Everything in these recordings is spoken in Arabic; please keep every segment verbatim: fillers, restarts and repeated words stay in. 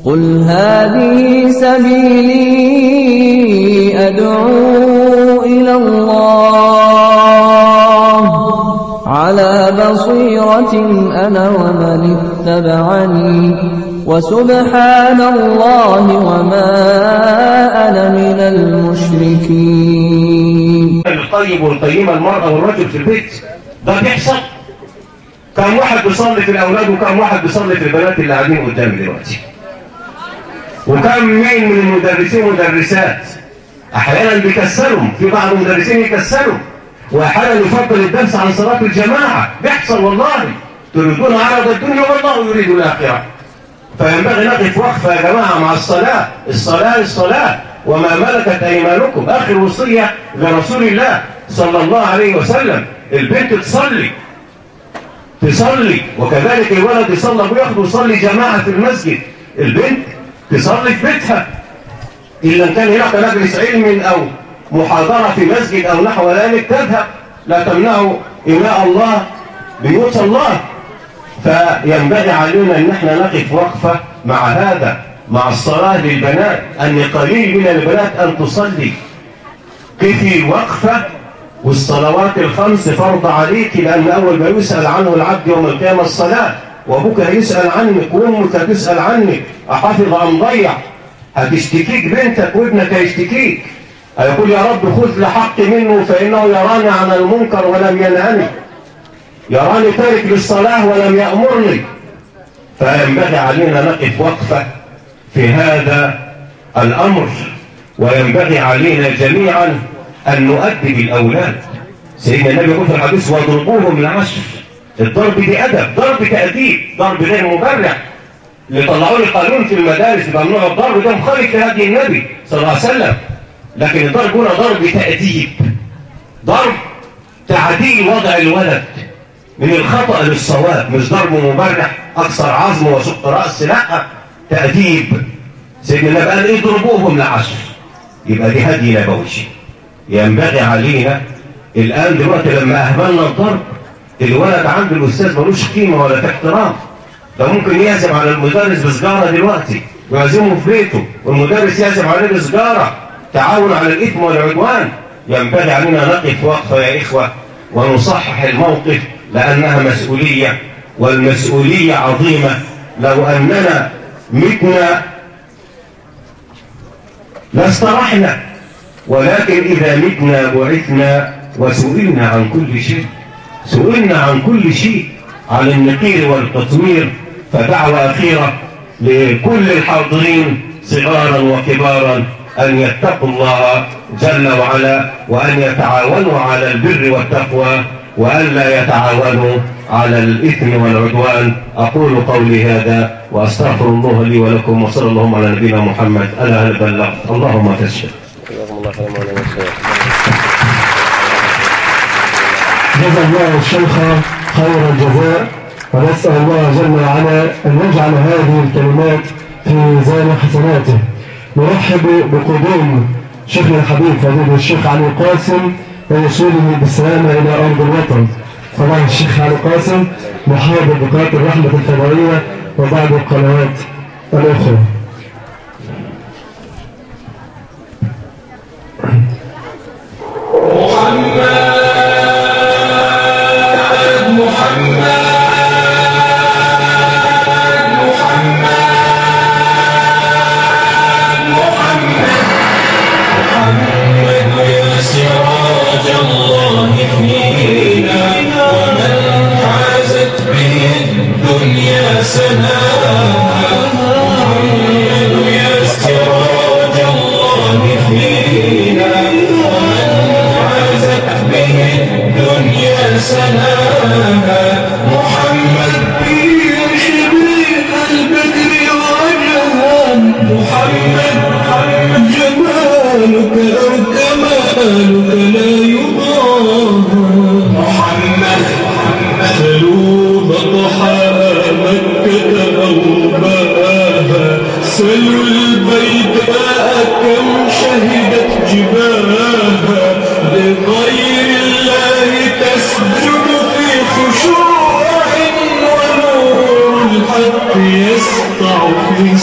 قل هذه سبيلي أدعو إلى الله على بصيرة أنا ومن اتبعني وسبحان الله وما أنا من المشركين. الطيب والقيمة المرأة والرجل في البيت ده بيحصل. كم واحد بيصلي في الأولاد وكم واحد بيصلي في البنات اللي قاعدين قدامي دلوقتي، وكم مين من المدرسين ومدرسات أحيانا بيكسلهم، في بعض المدرسين يكسلوا وأحيانا يفضل الدرس عن صلاة الجماعة. بيحصل والله. تريدون عرض الدنيا والله يريد الآخرة. فينبغي نقف وقفة يا جماعة مع الصلاة. الصلاة الصلاة وما ملكت أيمانكم. آخر وصية لرسول الله صلى الله عليه وسلم. البنت تصلي تصلي وكذلك الولد يصلي وياخد ويصلي جماعة في المسجد. البنت تصلي في بيتها إلا كان هناك مجلس علم أو محاضرة في مسجد أو نحو ذلك تذهب، لا تمنعوا إماء الله بيوت الله. فينبغي علينا أن احنا نقف وقفة مع هذا، مع الصلاة للبنات. أن قليل من البنات أن تصلي. كفي وقفة. والصلوات الخمس فرض عليك، لأن أول ما يسأل عنه العبد يوم القيامة الصلاة، وأبوك هيسأل عنك وأمك هتسأل عنك أحافظ أم ضيع. هتشتكيك بنتك وابنك هيشتكيك، هيقول يا رب خذ لحق منه فإنه يراني عن المنكر ولم ينهني، يراني تارك للصلاة ولم يأمرني. فينبغي علينا نقف وقفة في هذا الأمر، وينبغي علينا جميعا أن نؤدب الأولاد. سيدنا النبي يقول في الحديث واضربوهم العشر. الضرب دي أدب، ضرب تأديب، ضرب غير مبرح. اللي طلعوا لي قانون في المدارس ممنوع الضرب ده مخالف لهدي النبي صلى الله عليه وسلم. لكن الضرب هنا ضرب تأديب، ضرب تعديل وضع الولد من الخطأ للصواب، مش ضرب مبرح أكسر عظم وشق رأس، لا، تأديب. سيدنا النبي قال إيه؟ ضربوهم لعشر. يبقى دي هدي نبوي. ينبغي علينا الآن دلوقتي لما أهملنا الضرب، الولد عند الأستاذ ملوش قيمة ولا احترام. ده ممكن يعزم على المدرس بسجارة دلوقتي ويعزمه في بيته، والمدرس يعزم عليه بسجارة، تعاون على الإثم والعدوان. ينبغي علينا نقف وقفة يا إخوة ونصحح الموقف، لأنها مسؤولية، والمسؤولية عظيمة. لو أننا متنا لاسترحنا، ولكن إذا متنا بعثنا وسئلنا عن كل شيء، سئلنا عن كل شيء، عن النقير والقطمير. فدعوة أخيرة لكل الحاضرين صغارا وكبارا أن يتقوا الله جل وعلا، وأن يتعاونوا على البر والتقوى، وأن لا يتعاونوا على الإثم والعدوان. أقول قولي هذا وأستغفر الله لي ولكم، وصلى اللهم على نبينا محمد. أنا هل بلغت؟ اللهم تشهد. جزا الله الشيخ خير الجزاء، ونسأل الله جل وعلا أن يجعل هذه الكلمات في ميزان حسناته. نرحب بقدوم شيخنا الحبيب فضيلة الشيخ علي قاسم ووصوله بالسلامة إلى أرض الوطن. طبعا الشيخ علي قاسم محاضر بقناة الرحمة الفضائية وبعض القنوات الأخرى.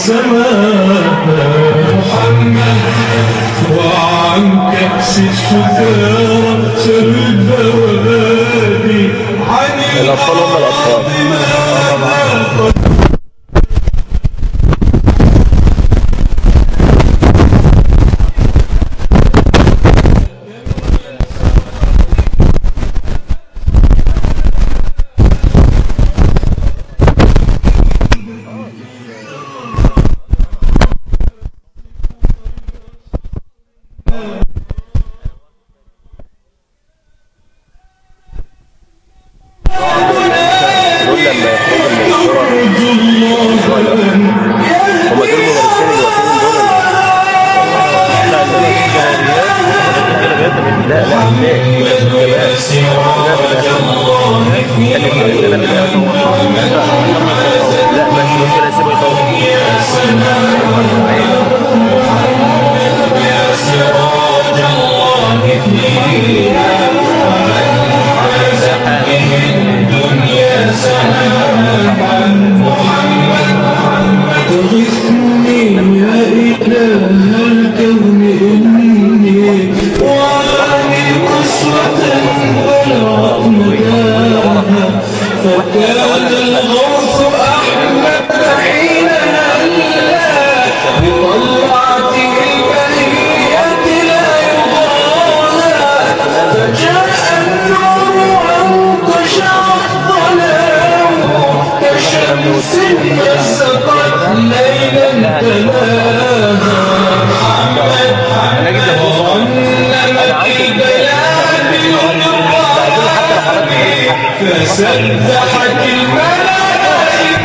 سماها محمد وعن كأس السكارى شرب بوادي عن الأرض ما فسبحت الملائكة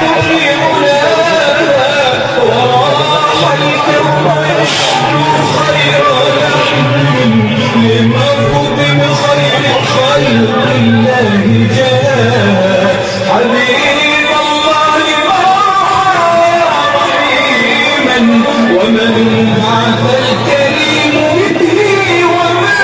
بعلاها وراح الكون يشكو خير لحم لمرض خير خلق الله جاء حبيب الله راح رحيما ومن بعث الكريم به وما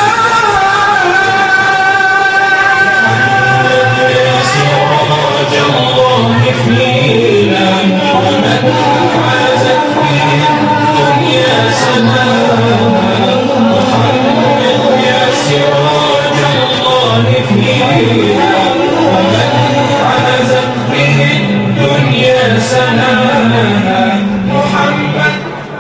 فينا ومن عازت به الدنيا سماها محمد يا سراج الله فينا ومن عازت به الدنيا سماها محمد.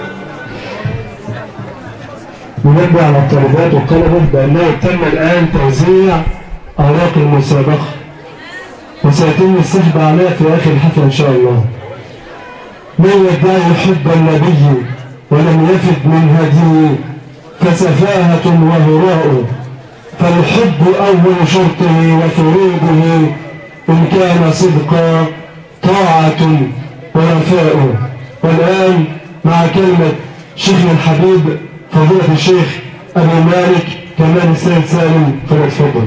ننبه على الطالبات والطلبة بأنه تم الآن توزيع أوراق المسابقة وسيتم السحب عليها في آخر الحفلة إن شاء الله. من يدعي حب النبي ولم يفد من هديه فسفاهة وهراء، فالحب أول شرطه وفروضه إن كان صدقا طاعة ورفاء. والآن مع كلمة شيخنا الحبيب فضيلة الشيخ أبي مالك كمال السيد سالم فليتفضل.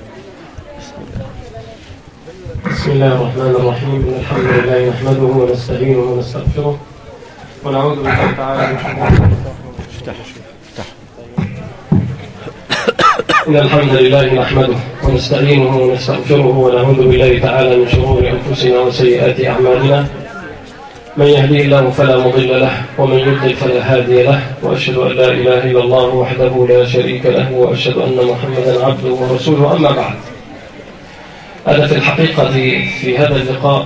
بسم الله الرحمن الرحيم. إن الحمد لله نحمده ونستعينه ونستغفره ونعوذ بالله تعالى من شرور إن الحمد لله نحمده ونستعينه ونستغفره ونعوذ بالله تعالى من شرور أنفسنا وسيئات أعمالنا. من يهديه الله فلا مضل له ومن يضلل فلا هادي له، وأشهد أن لا إله إلا الله وحده لا شريك له، وأشهد أن محمدا عبده ورسوله. أما بعد، هذا في الحقيقة في هذا اللقاء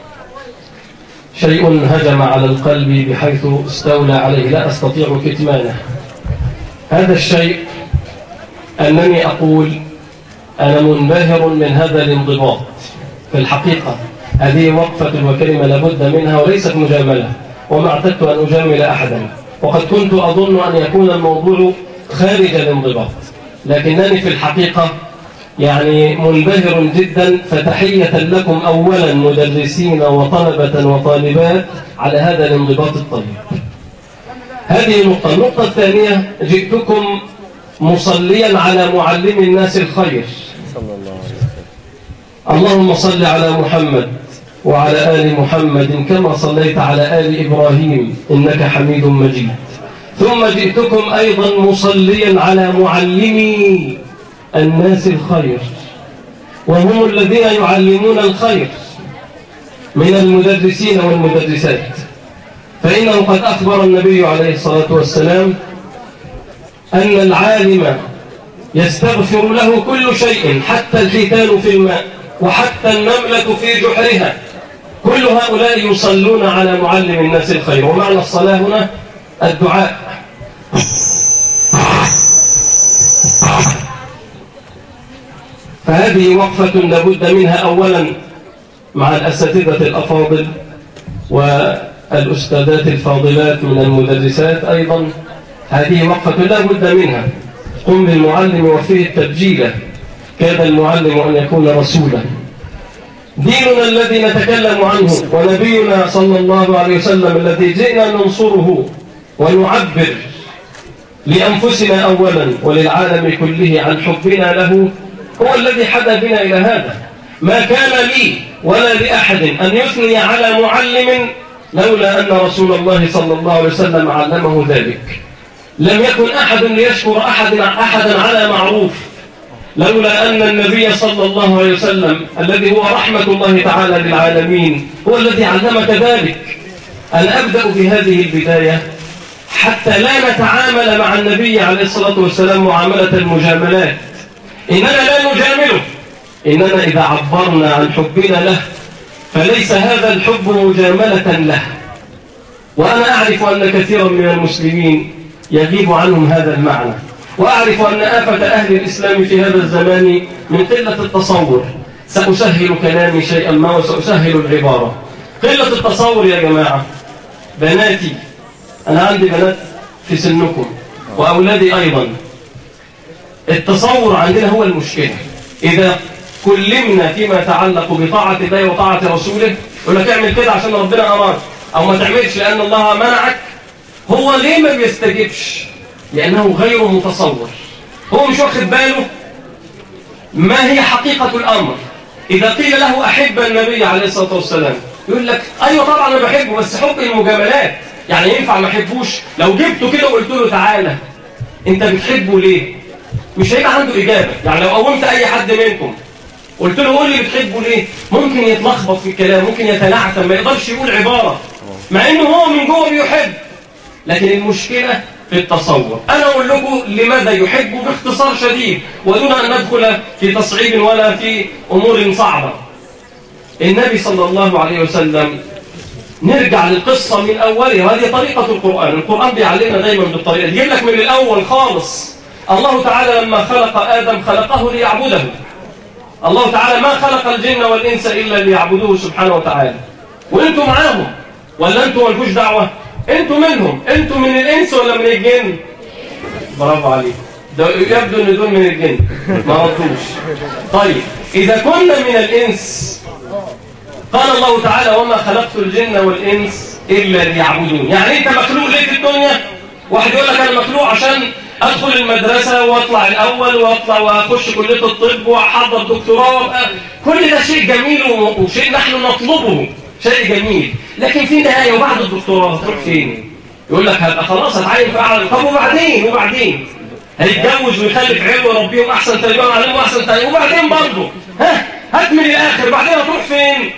شيء هجم على القلب بحيث استولى عليه لا أستطيع كتمانه. هذا الشيء أنني أقول أنا منبهر من هذا الانضباط. في الحقيقة هذه وقفة وكلمة لابد منها وليست مجاملة، وما اعتدت أن أجامل أحدا، وقد كنت أظن أن يكون الموضوع خارج الانضباط، لكنني في الحقيقة يعني منبهر جدا. فتحية لكم أولا مدرسين وطلبة وطالبات على هذا الانضباط الطيب. هذه النقطة. النقطة الثانية، جئتكم مصليا على معلم الناس الخير صلى الله عليه وسلم. اللهم صل على محمد وعلى آل محمد كما صليت على آل إبراهيم إنك حميد مجيد. ثم جئتكم أيضا مصليا على معلمي الناس الخير، وهم الذين يعلمون الخير من المدرسين والمدرسات. فإنه قد أخبر النبي عليه الصلاة والسلام أن العالم يستغفر له كل شيء حتى الحيتان في الماء وحتى النملة في جحرها، كل هؤلاء يصلون على معلم الناس الخير. ومعنى الصلاة هنا الدعاء. فهذه وقفة لابد منها أولا مع الأساتذة الأفاضل والأستاذات الفاضلات من المدرسات أيضا. هذه وقفة لا بد منها. قم بالمعلم وفيه التبجيلة، كاد المعلم أن يكون رسولا. ديننا الذي نتكلم عنه ونبينا صلى الله عليه وسلم الذي جئنا ننصره ونعبر لأنفسنا أولا وللعالم كله عن حبنا له، هو الذي حدا بنا إلى هذا. ما كان لي ولا لأحد أن يثني على معلم لولا أن رسول الله صلى الله عليه وسلم علمه ذلك. لم يكن أحد ليشكر أحد أحدا على معروف لولا أن النبي صلى الله عليه وسلم الذي هو رحمة الله تعالى للعالمين هو الذي علمك ذلك. أنا أبدأ بهذه البداية حتى لا نتعامل مع النبي عليه الصلاة والسلام معاملة المجاملات. إننا لا نجامله، إننا إذا عبرنا عن حبنا له فليس هذا الحب مجاملة له. وأنا أعرف أن كثيرا من المسلمين يغيب عنهم هذا المعنى، وأعرف أن آفة أهل الإسلام في هذا الزمان من قلة التصور. سأسهل كلامي شيئا ما وسأسهل العبارة. قلة التصور يا جماعة. بناتي، أنا عندي بنات في سنكم وأولادي أيضا. التصور عندنا هو المشكلة. إذا كلمنا فيما يتعلق بطاعة الله وطاعة رسوله يقول لك اعمل كده عشان ربنا أمرك، أو ما تعملش لأن الله منعك. هو ليه ما بيستجبش؟ لأنه غير متصور. هو مش واخد باله ما هي حقيقة الأمر. إذا قيل له أحب النبي عليه الصلاة والسلام يقول لك أيوة طبعا أنا بحبه، بس حب المجاملات. يعني ينفع ما أحبوش؟ لو جبته كده وقلت له تعالى أنت بتحبه ليه؟ مش هيبقى عنده إجابة. يعني لو قومت أي حد منكم قلت له قول لي بتحبه ليه، ممكن يتلخبط في الكلام، ممكن يتنعتم، ما يقدرش يقول عبارة مع إنه هو من جوه بيحب. لكن المشكلة في التصور. أنا أقول لكم لماذا يحب باختصار شديد ودون أن ندخل في تصعيب ولا في أمور صعبة. النبي صلى الله عليه وسلم، نرجع للقصة من أولها، وهذه طريقة القرآن. القرآن بيعلمنا دايما بالطريقة دي. يجيب لك من الأول خالص. الله تعالى لما خلق آدم خلقه ليعبده. الله تعالى ما خلق الجن والإنس إلا ليعبدوه سبحانه وتعالى. وإنتم معاهم ولا أنتم مالكوش دعوة؟ أنتم منهم. أنتم من الإنس ولا من الجن؟ برافو عليك. ده يبدو أن دول من الجن ما ردوش. طيب إذا كنا من الإنس قال الله تعالى وما خلقت الجن والإنس إلا ليعبدون. يعني أنت مخلوق ليه في الدنيا؟ واحد يقول لك أنا مخلوق عشان أدخل المدرسة وأطلع الأول وأطلع وأخش كلية الطب وأحضر دكتوراه. كل ده شيء جميل وشيء نحن نطلبه، شيء جميل. لكن في النهاية وبعد الدكتوراه تروح فين؟ يقول لك هبقى خلاص هتعين في أعلى. طب وبعدين وبعدين هيتجوز ويخلف عيال ويربيهم أحسن تربية ويعلمهم أحسن تربية، وبعدين برضه ها هات من الآخر. بعدين هتروح فين؟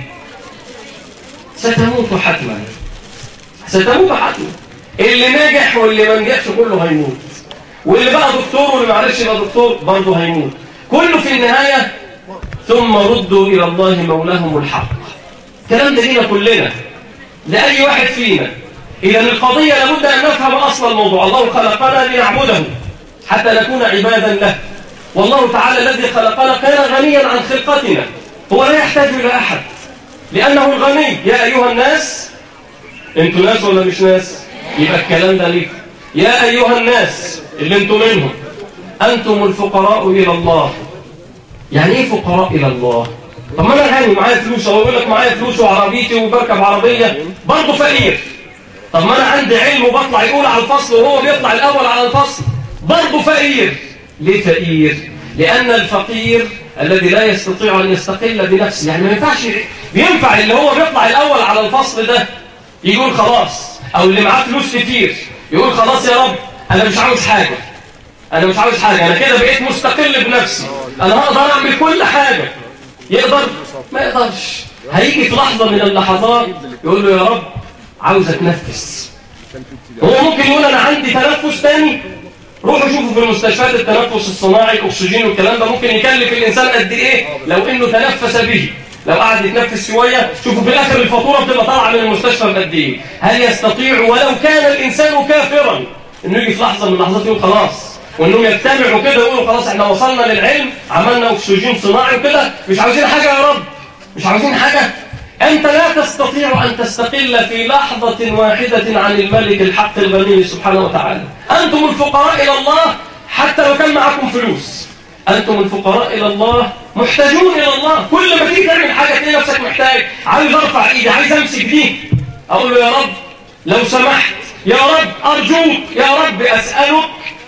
ستموت حتما. ستموت حتما. اللي ناجح واللي ما نجحش كله هيموت، واللي بقى دكتور واللي ما عرفش يبقى دكتور برضه هيموت. كله في النهاية ثم ردوا إلى الله مولاهم الحق. الكلام ده لينا كلنا، لأي واحد فينا. إذا القضية لابد أن نفهم أصل الموضوع. الله خلقنا لنعبده حتى نكون عبادا له. والله تعالى الذي خلقنا كان غنيا عن خلقتنا، هو لا يحتاج إلى أحد لأنه الغني. يا أيها الناس، أنتوا ناس ولا مش ناس؟ يبقى الكلام ده ليك. يا أيها الناس اللي أنتم منهم، أنتم الفقراء إلى الله. يعني إيه فقراء إلى الله؟ طب ما أنا غني معايا فلوس، هو يقول لك معايا فلوس وعربيتي وبركب عربية، برضه فقير. طب ما أنا عندي علم وبطلع يقول على الفصل وهو بيطلع الأول على الفصل، برضه فقير. ليه فقير؟ لأن الفقير الذي لا يستطيع أن يستقل بنفسه. يعني ما ينفعش. بينفع اللي هو بيطلع الأول على الفصل ده يقول خلاص، أو اللي معاه فلوس كتير يقول خلاص يا رب أنا مش عاوز حاجة، أنا مش عاوز حاجة، أنا كده بقيت مستقل بنفسي، أنا هقدر أعمل كل حاجة. يقدر؟ ما يقدرش. هيجي في لحظة من اللحظات يقول له يا رب عاوز اتنفس. هو ممكن يقول انا عندي تنفس تاني. روحوا شوفوا في المستشفيات التنفس الصناعي، الاكسجين والكلام ده ممكن يكلف الانسان قد ايه لو انه تنفس به. لو قعد يتنفس شويه شوفوا في الاخر الفاتوره بتبقى طالعه من المستشفى بقد ايه. هل يستطيع ولو كان الانسان كافرا انه يجي في لحظه من اللحظات يقول خلاص، وانهم يجتمعوا كده ويقولوا خلاص احنا وصلنا للعلم، عملنا اكسجين صناعي وكده، مش عاوزين حاجه يا رب، مش عاوزين حاجه. أنت لا تستطيع أن تستقل في لحظة واحدة عن الملك الحق الغني سبحانه وتعالى. أنتم الفقراء إلى الله حتى لو كان معكم فلوس. أنتم الفقراء إلى الله محتاجون إلى الله. كل ما تيجي تعمل حاجة تلاقي نفسك محتاج. عايز أرفع إيدي، عايز أمسك دي، أقول له يا رب لو سمحت، يا رب أرجوك، يا رب أسألك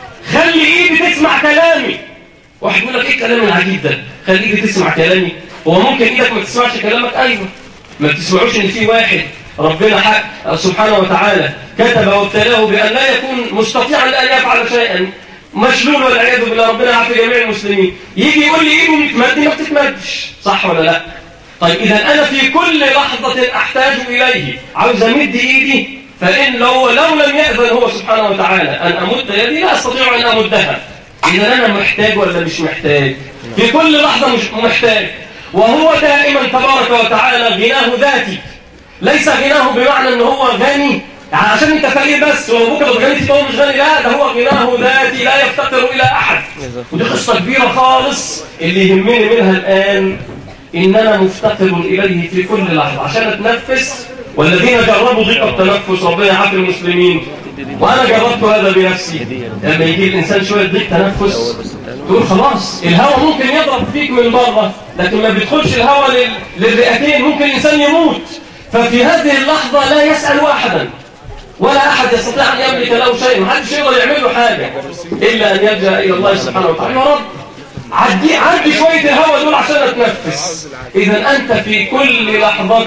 خلي إيدي تسمع كلامي. واحد يقول لك إيه الكلام العجيب ده؟ خلي إيدي تسمع كلامي. هو ممكن إيدك ما تسمعش كلامك؟ أيوه. ما بتسمعوش ان في واحد ربنا حق سبحانه وتعالى كتب وابتلاه بان لا يكون مستطيعا ان يفعل شيئا، مشلول والعياذ بالله، ربنا يعافي جميع المسلمين، يجي يقول لي ايده متمد ما بتتمدش، صح ولا لا؟ طيب اذا انا في كل لحظه احتاج اليه عاوز امد ايدي، فان لو لو لم ياذن هو سبحانه وتعالى ان امد يدي لا استطيع ان امدها. اذا انا محتاج ولا مش محتاج؟ في كل لحظه مش محتاج. وهو دائما تبارك وتعالى غناه ذاتي، ليس غناه بمعنى ان هو غني يعني عشان انت فقير بس وابوك لو غني تبقى مش غني، لا، ده هو غناه ذاتي لا يفتقر الى احد. ودي قصه كبيره خالص اللي يهمني منها الان ان انا مفتقر اليه في كل لحظه عشان اتنفس. والذين جربوا ضيق التنفس ربنا يعافي المسلمين، وانا جربت هذا بنفسي. لما يجي الانسان شويه ضيق تنفس تقول خلاص الهواء ممكن يضرب فيك من بره، لكن ما بيدخلش الهواء لل... للرئتين، ممكن الانسان يموت. ففي هذه اللحظه لا يسال احدا ولا احد يستطيع ان يملك له شيء، محدش يقدر يعمل له حاجه الا ان يلجا الى الله سبحانه وتعالى. يا رب عدي عدي شويه الهواء دول عشان اتنفس. اذا انت في كل لحظه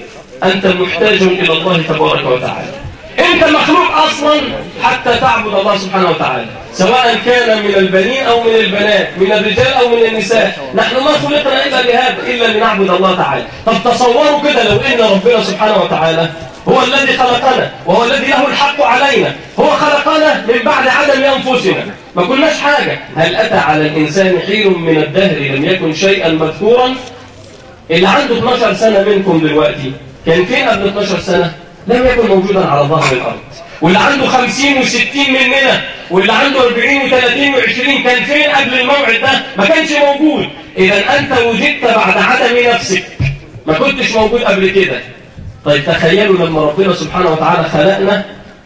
انت محتاج الى الله تبارك وتعالى. انت مخلوق اصلا حتى تعبد الله سبحانه وتعالى، سواء كان من البنين او من البنات، من الرجال او من النساء. نحن ما خلقنا الا لهذا، الا لنعبد الله تعالى. طب تصوروا كده لو ان ربنا سبحانه وتعالى هو الذي خلقنا وهو الذي له الحق علينا، هو خلقنا من بعد عدم انفسنا، ما كناش حاجه. هل اتى على الانسان حين من الدهر لم يكن شيئا مذكورا؟ اللي عنده اثناشر سنه منكم دلوقتي كان فين قبل اثناشر سنه؟ لم يكن موجودا على ظهر الأرض. واللي عنده خمسين وستين مننا واللي عنده أربعين وثلاثين وعشرين كان فين قبل الموعد ده؟ ما كانش موجود. إذا أنت وجدت بعد عدم نفسك، ما كنتش موجود قبل كده. طيب تخيلوا لما ربنا سبحانه وتعالى خلقنا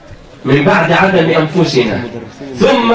من بعد عدم أنفسنا، ثم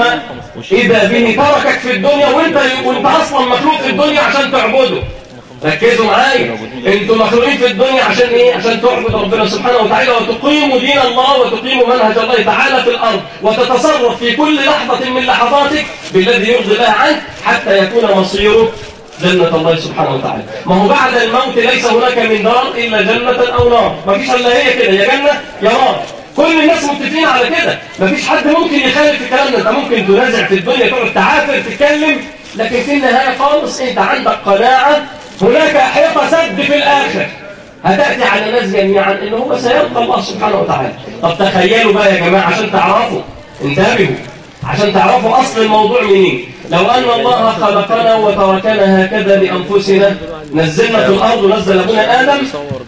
إذا به تركك في الدنيا وانت, وانت أصلا مخلوق في الدنيا عشان تعبده. ركزوا معايا، انتوا مخلوقين في الدنيا عشان ايه؟ عشان تعبدوا ربنا سبحانه وتعالى وتقيموا دين الله وتقيموا منهج الله تعالى في الارض، وتتصرف في كل لحظه من لحظاتك بالذي يرضي الله عنك حتى يكون مصيرك جنه الله سبحانه وتعالى. ما هو بعد الموت ليس هناك من دار الا جنه او نار، ما فيش الا هي كده، يا جنه يا نار. كل الناس متفقين على كده، ما فيش حد ممكن يخالف الكلام ده. انت ممكن تنازع في الدنيا، تقعد تعافر تتكلم، لكن في النهايه خالص انت عندك قناعه هناك حيطة سد في الآخر هتأتي على الناس جميعا إنه هو سيلقى الله سبحانه وتعالى. طب تخيلوا بقى يا جماعة عشان تعرفوا، انتبهوا عشان تعرفوا أصل الموضوع منين. لو أن الله خلقنا وتركنا هكذا لأنفسنا، نزلنا في الأرض ونزل أبونا آدم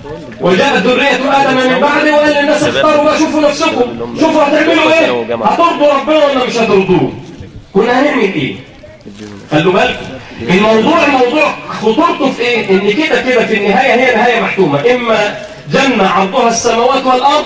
وجاءت ذرية آدم من بعده وقال للناس اختاروا بقى، شوفوا نفسكم، شوفوا هتعملوا إيه، هترضوا ربنا ولا مش هترضوه، كنا هنعمل إيه؟ خلوا بالكم الموضوع موضوع خطورته في ايه؟ ان كده كده في النهايه هي نهايه محتومه، اما جنه عرضها السماوات والارض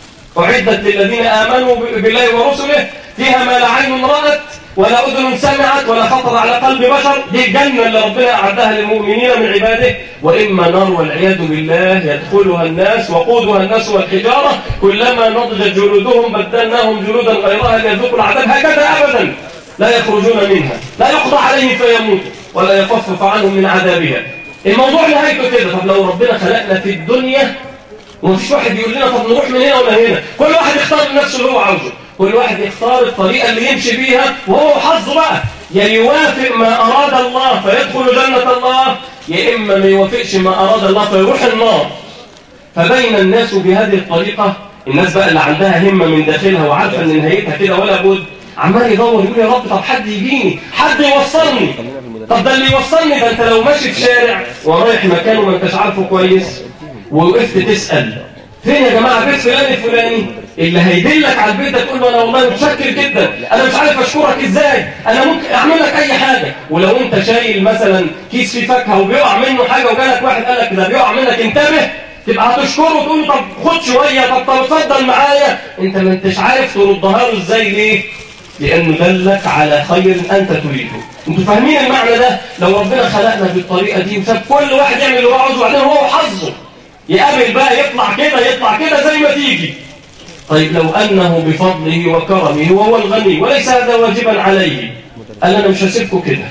اعدت للذين امنوا بالله ورسله فيها ما لا عين رأت ولا اذن سمعت ولا خطر على قلب بشر، دي الجنه اللي ربنا اعدها للمؤمنين من عباده، واما نار والعياذ بالله يدخلها الناس وقودها الناس والحجاره كلما نضجت جلودهم بدلناهم جلودا غيرها ليذوقوا العذاب، هكذا ابدا لا يخرجون منها، لا يقضى عليهم فيموتوا ولا يخفف عنهم من عذابها. الموضوع نهايته كده. طب لو ربنا خلقنا في الدنيا ومفيش واحد يقول لنا طب نروح من هنا ولا هنا، كل واحد يختار لنفسه اللي هو عاوزه، كل واحد يختار الطريقه اللي يمشي بيها وهو حظه بقى، يا يوافق ما اراد الله فيدخل جنه الله، يا اما ما يوافقش ما اراد الله فيروح النار. فبين الناس بهذه الطريقه الناس بقى اللي عندها همة من داخلها وعارفة ان نهايتها كده ولا بد، عمال يدور يقول يا رب طب حد يجيني، حد يوصلني. طب ده اللي يوصلني ده انت لو ماشي في شارع ورايح مكان وما انتش عارفه كويس ووقفت تسأل فين يا جماعة بيت فلان الفلاني، اللي هيدلك على البيت ده تقول له انا والله متشكر جدا، انا مش عارف اشكرك ازاي، انا ممكن اعمل لك اي حاجة. ولو انت شايل مثلا كيس فيه فاكهة وبيقع منه حاجة وجالك واحد قال لك ده بيقع منك انتبه، تبقى هتشكره وتقول له طب خد شوية، طب طب اتفضل معايا، انت ما انتش عارف تردها له ازاي. ليه؟ لانه دلك على خير انت تريده. انتوا فاهمين المعنى ده؟ لو ربنا خلقنا بالطريقة دي وساب كل واحد يعمل اللي هو عاوزه وبعدين هو حظه يقابل بقى يطلع كده يطلع كده زي ما تيجي. طيب لو انه بفضله وكرمه وهو الغني وليس هذا واجبا عليه، قال انا مش هسيبكم كده،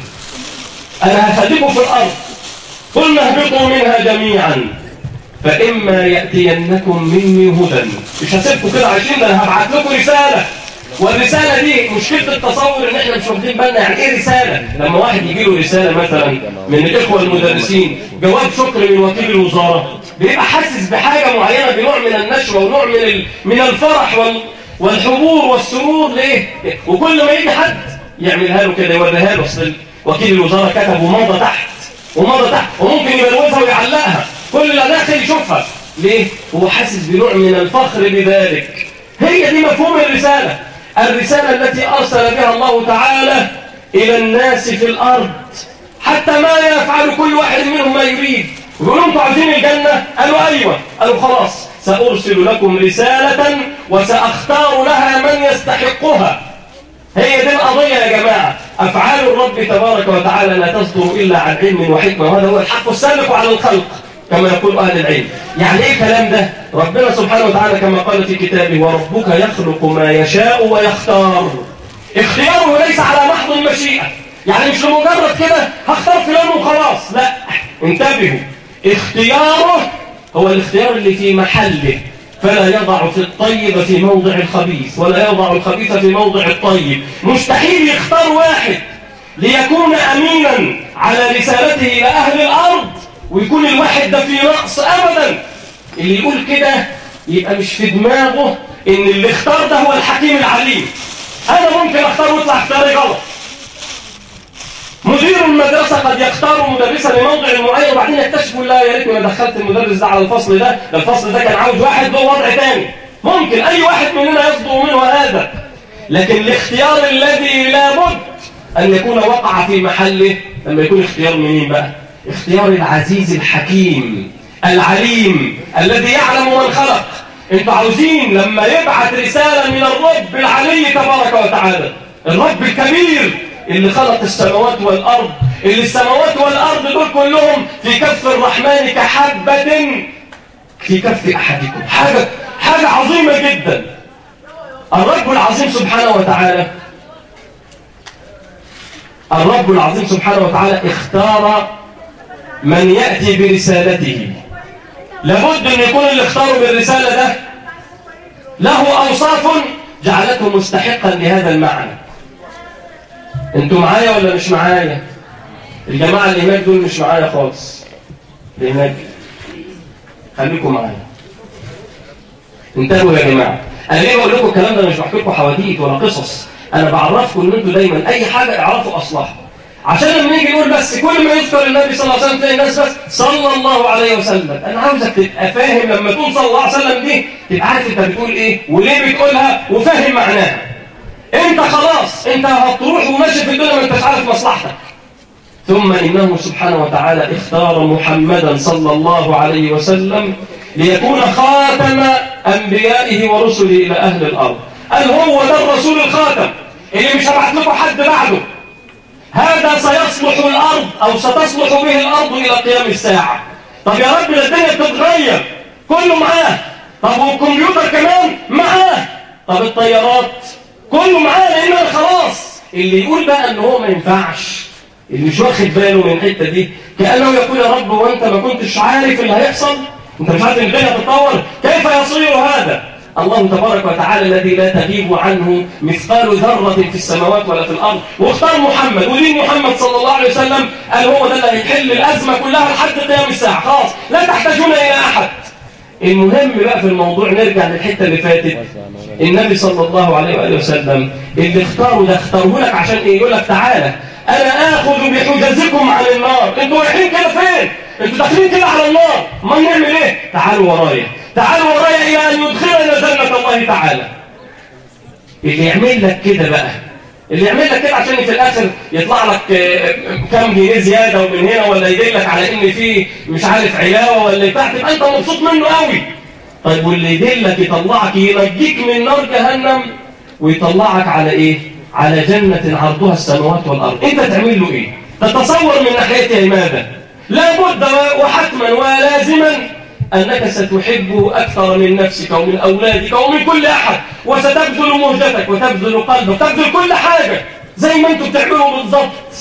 انا هخليكم في الارض، قلنا اهبطوا منها جميعا فإما يأتينكم مني هدى. مش هسيبكم كده عايشين، ده انا هبعت لكم رسالة. والرسالة دي مشكلة التصور ان احنا مش واخدين بالنا يعني ايه رسالة. لما واحد يجي له رسالة مثلا من الاخوة المدرسين جواب شكر من وكيل الوزارة، بيبقى حاسس بحاجة معينة بنوع من النشوة ونوع من ال... من الفرح وال... والحبور والسرور. ليه؟ وكل ما يجي حد يعملها له كده يوريها له، اصل وكيل الوزارة كتب ومضى تحت ومضى تحت وممكن يبروزها ويعلقها، كل اللي داخل يشوفها. ليه؟ هو حاسس بنوع من الفخر بذلك. هي دي مفهوم الرسالة، الرسالة التي أرسل بها الله تعالى إلى الناس في الأرض، حتى ما يفعل كل واحد منهم ما يريد. يقولون انتوا عايزين الجنة؟ قالوا أيوة. قالوا خلاص سأرسل لكم رسالة وسأختار لها من يستحقها. هي دي القضية يا جماعة. أفعال الرب تبارك وتعالى لا تصدر إلا عن علم وحكمة، وهذا هو الحق السابق على الخلق كما يقول أهل العلم. يعني إيه الكلام ده؟ ربنا سبحانه وتعالى كما قال في كتابه وربك يخلق ما يشاء ويختار. اختياره ليس على محض المشيئة، يعني مش لمجرد كده هختار فلان وخلاص، لا انتبهوا، اختياره هو الاختيار اللي في محله، فلا يضع في الطيب في موضع الخبيث ولا يضع الخبيث في موضع الطيب. مستحيل يختار واحد ليكون أمينا على رسالته إلى أهل الأرض ويكون الواحد ده في نقص أبدا. اللي يقول كده يبقى مش في دماغه إن اللي اختار ده هو الحكيم العليم. أنا ممكن أختار ويطلع اختاري غلط. مدير المدرسة قد يختار مدرسا لموضع معين وبعدين يكتشفوا لا يا ريتني ما دخلت المدرس ده على الفصل ده، ده الفصل ده كان عاوز واحد له وضع تاني. ممكن أي واحد مننا يصدر منه هذا، لكن الاختيار الذي لابد أن يكون وقع في محله لما يكون اختيار منين بقى؟ اختيار العزيز الحكيم العليم الذي يعلم من خلق. انتوا عاوزين لما يبعث رسالة من الرب العلي تبارك وتعالى، الرب الكبير اللي خلق السماوات والأرض، اللي السماوات والأرض دول كلهم في كف الرحمن كحبة في كف أحدكم، حاجة حاجة عظيمة جدا. الرب العظيم سبحانه وتعالى الرب العظيم سبحانه وتعالى اختار من يأتي برسالته. لابد أن يكون اللي اختاره بالرسالة ده له أوصاف جعلته مستحقا لهذا المعنى. انتوا معايا ولا مش معايا؟ الجماعة اللي هناك دول مش معايا خالص، اللي هناك خليكم معايا. انتبهوا يا جماعة. أنا ليه بقول لكم الكلام ده؟ أنا مش بحكي لكم حواديت ولا قصص، أنا بعرفكم إن أنتوا دايما أي حاجة اعرفوا أصلها، عشان لما نيجي نقول بس كل ما يذكر النبي صلى الله عليه وسلم تلاقي الناس بس صلى الله عليه وسلم. أنا عاوزك تبقى فاهم لما تقول صلى الله عليه وسلم دي تبقى عارف أنت بتقول إيه وليه بتقولها وفاهم معناها. أنت خلاص أنت هتروح وماشي في الدنيا ما أنتش عارف مصلحتك. ثم إنه سبحانه وتعالى اختار محمدا صلى الله عليه وسلم ليكون خاتم أنبيائه ورسله إلى أهل الأرض. قال هو ده الرسول الخاتم اللي مش هبعت لكم حد بعده، هذا سيصلح الأرض أو ستصلح به الأرض إلى قيام الساعة. طب يا رب الدنيا بتتغير كله معاه، طب والكمبيوتر كمان معاه، طب الطيارات كله معاه، لأنه خلاص. اللي يقول بقى أنه هو ما ينفعش، اللي مش واخد باله من الحته دي كأنه يقول يا رب وانت ما كنتش عارف اللي هيحصل، انت مش عارف ان الدنيا تتطور، كيف يصير هذا؟ الله تبارك وتعالى الذي لا تغيب عنه مثقال ذرة في السماوات ولا في الأرض، واختار محمد ودين محمد صلى الله عليه وسلم، قال هو ده اللي هيحل الأزمة كلها لحد قيام الساعة. خلاص لا تحتاجون إلى أحد. المهم بقى في الموضوع نرجع للحتة اللي فاتت. النبي صلى الله عليه وآله وسلم اللي اختاره ده اختاره لك عشان ايه؟ يقول لك تعالى انا اخذ بحجزكم عن النار. انتوا رايحين كده فين؟ انتوا داخلين كده على النار، ما نعمل ايه؟ تعالوا ورايا، تعالوا ورايا الى ان يدخلنا جنة الله تعالى. اللي يعمل لك كده بقى، اللي يعمل لك كده عشان في الاخر يطلع لك كام جنيه زياده ومن هنا، ولا يدلك على ان في مش عارف علاوه ولا بتاع، تبقى انت مبسوط منه قوي. طيب واللي يدلك يطلعك ينجيك من نار جهنم ويطلعك على ايه؟ على جنة عرضها السماوات والارض، انت تعمل له ايه؟ تتصور من ناحيته ماذا؟ لابد وحتما ولازما أنك ستحبه أكثر من نفسك ومن أولادك ومن كل أحد، وستبذل مهجتك وتبذل قلبك، تبذل كل حاجة زي ما أنتم بتعملوا بالضبط.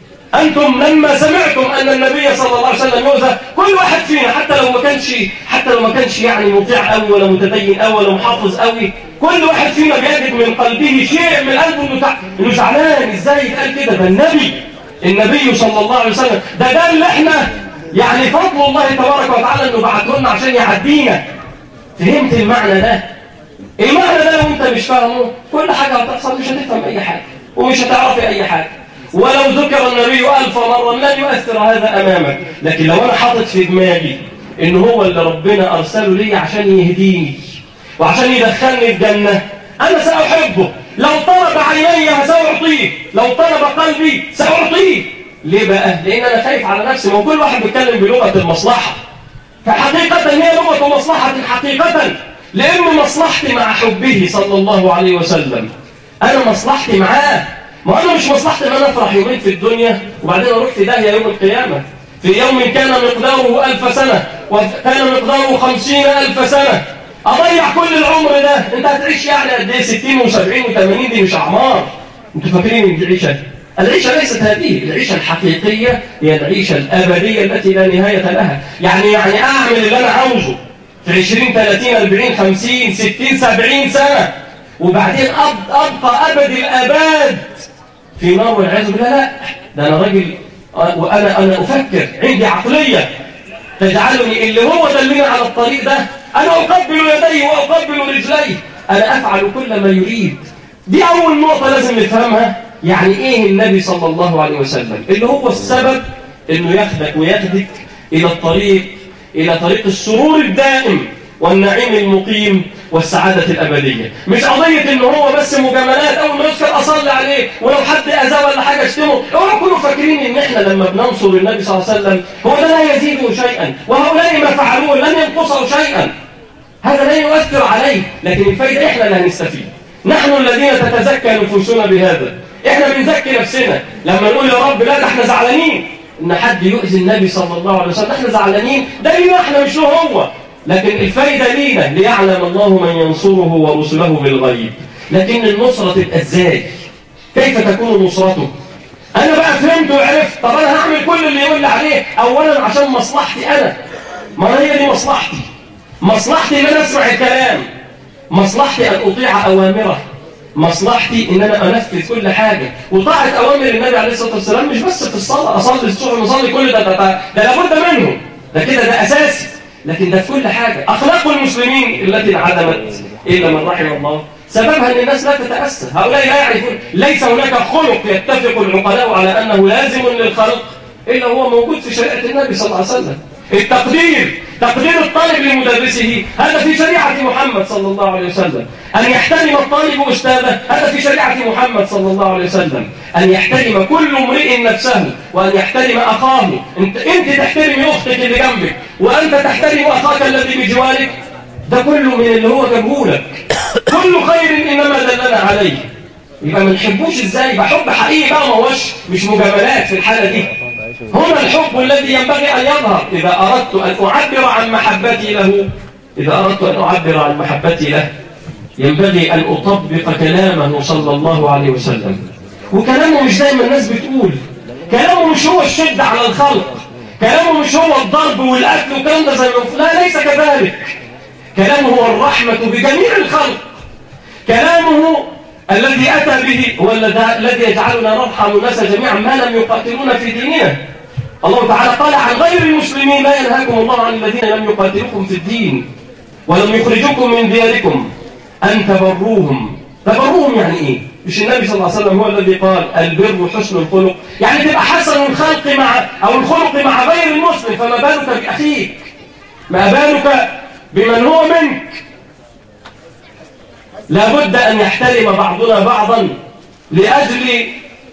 أنتم لما سمعتم أن النبي صلى الله عليه وسلم يؤذى، كل واحد فينا حتى لو ما كانش حتى لو ما كانش يعني مطيع قوي ولا متدين قوي ولا محافظ قوي، كل واحد فينا بيجد من قلبه شيء من قلبه إنه زعلان. إزاي يتقال كده؟ ده النبي النبي صلى الله عليه وسلم، ده ده اللي احنا يعني فضل الله تبارك وتعالى انه بعته لنا عشان يعدينا. فهمت المعنى ده؟ المعنى ده لو انت مش فاهمه كل حاجه هتحصل مش هتفهم اي حاجه ومش هتعرفي اي حاجه. ولو ذكر النبي ألف مرة لن يؤثر هذا امامك. لكن لو انا حاطط في دماغي ان هو اللي ربنا ارسله لي عشان يهديني وعشان يدخلني الجنه، انا ساحبه. لو طلب عيني ساعطيه، لو طلب قلبي ساعطيه. ليه بقى؟ لأن أنا خايف على نفسي. ما كل واحد بيتكلم بلغة المصلحة، فحقيقة هي لغة مصلحة حقيقة. لأن مصلحتي مع حبه صلى الله عليه وسلم، أنا مصلحتي معاه. ما أنا مش مصلحتي أن أنا أفرح يومين في الدنيا وبعدين أروح في داهية يوم القيامة. في يوم كان مقداره ألف سنة وكان مقداره خمسين ألف سنة، أضيع كل العمر ده. أنت هتعيش يعني قد إيه؟ ستين وسبعين وثمانين، دي مش أعمار. أنتوا فاكرين إن دي عيشة؟ العيشة ليست هذه. العيشة الحقيقية هي العيشة الأبدية التي لا نهاية لها. يعني يعني أعمل اللي أنا عاوزه في عشرين ثلاثين أربعين خمسين ستين سبعين سنة وبعدين أبقى أبد الأباد في نار والعياذ بالله. لا، ده أنا راجل وأنا أنا أفكر، عندي عقلية تجعلني اللي هو دلني على الطريق ده أنا أقبل يديه وأقبل رجليه، أنا أفعل كل ما يريد. دي أول نقطة لازم نفهمها. يعني ايه النبي صلى الله عليه وسلم؟ اللي هو السبب انه ياخدك وياخدك الى الطريق الى طريق السرور الدائم والنعيم المقيم والسعادة الأبدية. مش قضية انه هو بس مجاملات، اول ما يذكر اصلي عليه ولو حد اذاه ولا حاجة اشتمه. اوعوا كلوا فاكرين ان احنا لما بننصر النبي صلى الله عليه وسلم هو ده لا يزيده شيئا، وهؤلاء ما فعلوه لن ينقصوا شيئا، هذا لا يؤثر عليه. لكن الفايدة احنا اللي هنستفيد، نحن الذين تتزكى نفوسنا بهذا. احنا بنزكي نفسنا لما نقول يا رب لا، ده احنا زعلانين ان حد يؤذي النبي صلى الله عليه وسلم، احنا زعلانين، ده لينا احنا مش له هو. لكن الفايدة لينا ليعلم الله من ينصره ورسله بالغيب. لكن النصرة تبقى ازاي؟ كيف تكون نصرته؟ انا بقى فهمت وعرفت. طب انا هعمل كل اللي يقول لي عليه اولا عشان مصلحتي انا. ما هي دي مصلحتي. مصلحتي ان انا اسمع الكلام، مصلحتي ان اطيع اوامره، مصلحتي ان انا انفذ كل حاجه. وطاعه اوامر النبي عليه الصلاه والسلام مش بس في الصلاه، اصلي الصبح ونصلي كل ده، ده, ده, ده لابد منه، ده كده ده اساسي. لكن ده في كل حاجه. اخلاق المسلمين التي انعدمت الا من رحم الله سببها ان الناس لا تتاسى. هؤلاء لا يعرفون، ليس هناك خلق يتفق العقلاء على انه لازم للخلق الا هو موجود في شريعه النبي صلى الله عليه وسلم. التقدير، تقدير الطالب لمدرسه، هذا في شريعة محمد صلى الله عليه وسلم. أن يحترم الطالب أستاذه، هذا في شريعة محمد صلى الله عليه وسلم. أن يحترم كل امرئ نفسه وأن يحترم أخاه. أنت, انت تحترم أختك اللي جنبك وأنت تحترم أخاك الذي بجوارك. ده كله من اللي هو جابهولك. كل خير إنما دلنا عليه. يبقى ما نحبوش إزاي؟ بحب حقيقي بقى، ما هوش مش مجاملات في الحالة دي. هنا الحب الذي ينبغي أن يظهر. إذا أردت أن أعبر عن محبتي له إذا أردت أن أعبر عن محبتي له ينبغي أن أطبق كلامه صلى الله عليه وسلم. وكلامه مش زي ما الناس بتقول. كلامه مش هو الشدة على الخلق، كلامه مش هو الضرب والقتل والكلام ده زي ما لا، ليس كذلك. كلامه هو الرحمة بجميع الخلق. كلامه الذي أتى به هو الذي يجعلنا نرحم الناس جميعا ما لم يقاتلونا في ديننا. الله تعالى قال عن غير المسلمين لا ينهاكم الله عن الذين لم يقاتلوكم في الدين ولم يخرجوكم من دياركم أن تبروهم. تبروهم يعني إيه؟ مش النبي صلى الله عليه وسلم هو الذي قال البر حسن الخلق؟ يعني تبقى حسن الخلق مع أو الخلق مع غير المسلم، فما بالك بأخيك؟ ما بالك بمن هو منك؟ لابد أن يحترم بعضنا بعضا لأجل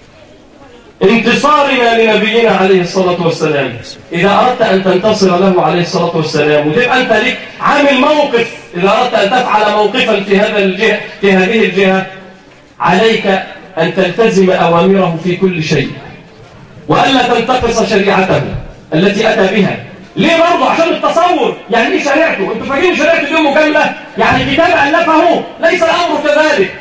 انتصارنا لنبينا عليه الصلاة والسلام. إذا أردت أن تنتصر له عليه الصلاة والسلام وتبقى أنت لك عامل موقف، إذا أردت أن تفعل موقفا في هذا الجهة في هذه الجهة، عليك أن تلتزم أوامره في كل شيء، وألا تنتقص شريعته التي أتى بها. ليه برضه؟ عشان التصور. يعني إيه شريعته؟ أنتوا فاكرين شريعته دي مجاملة؟ يعني كتاب ألفه؟ ليس الأمر كذلك.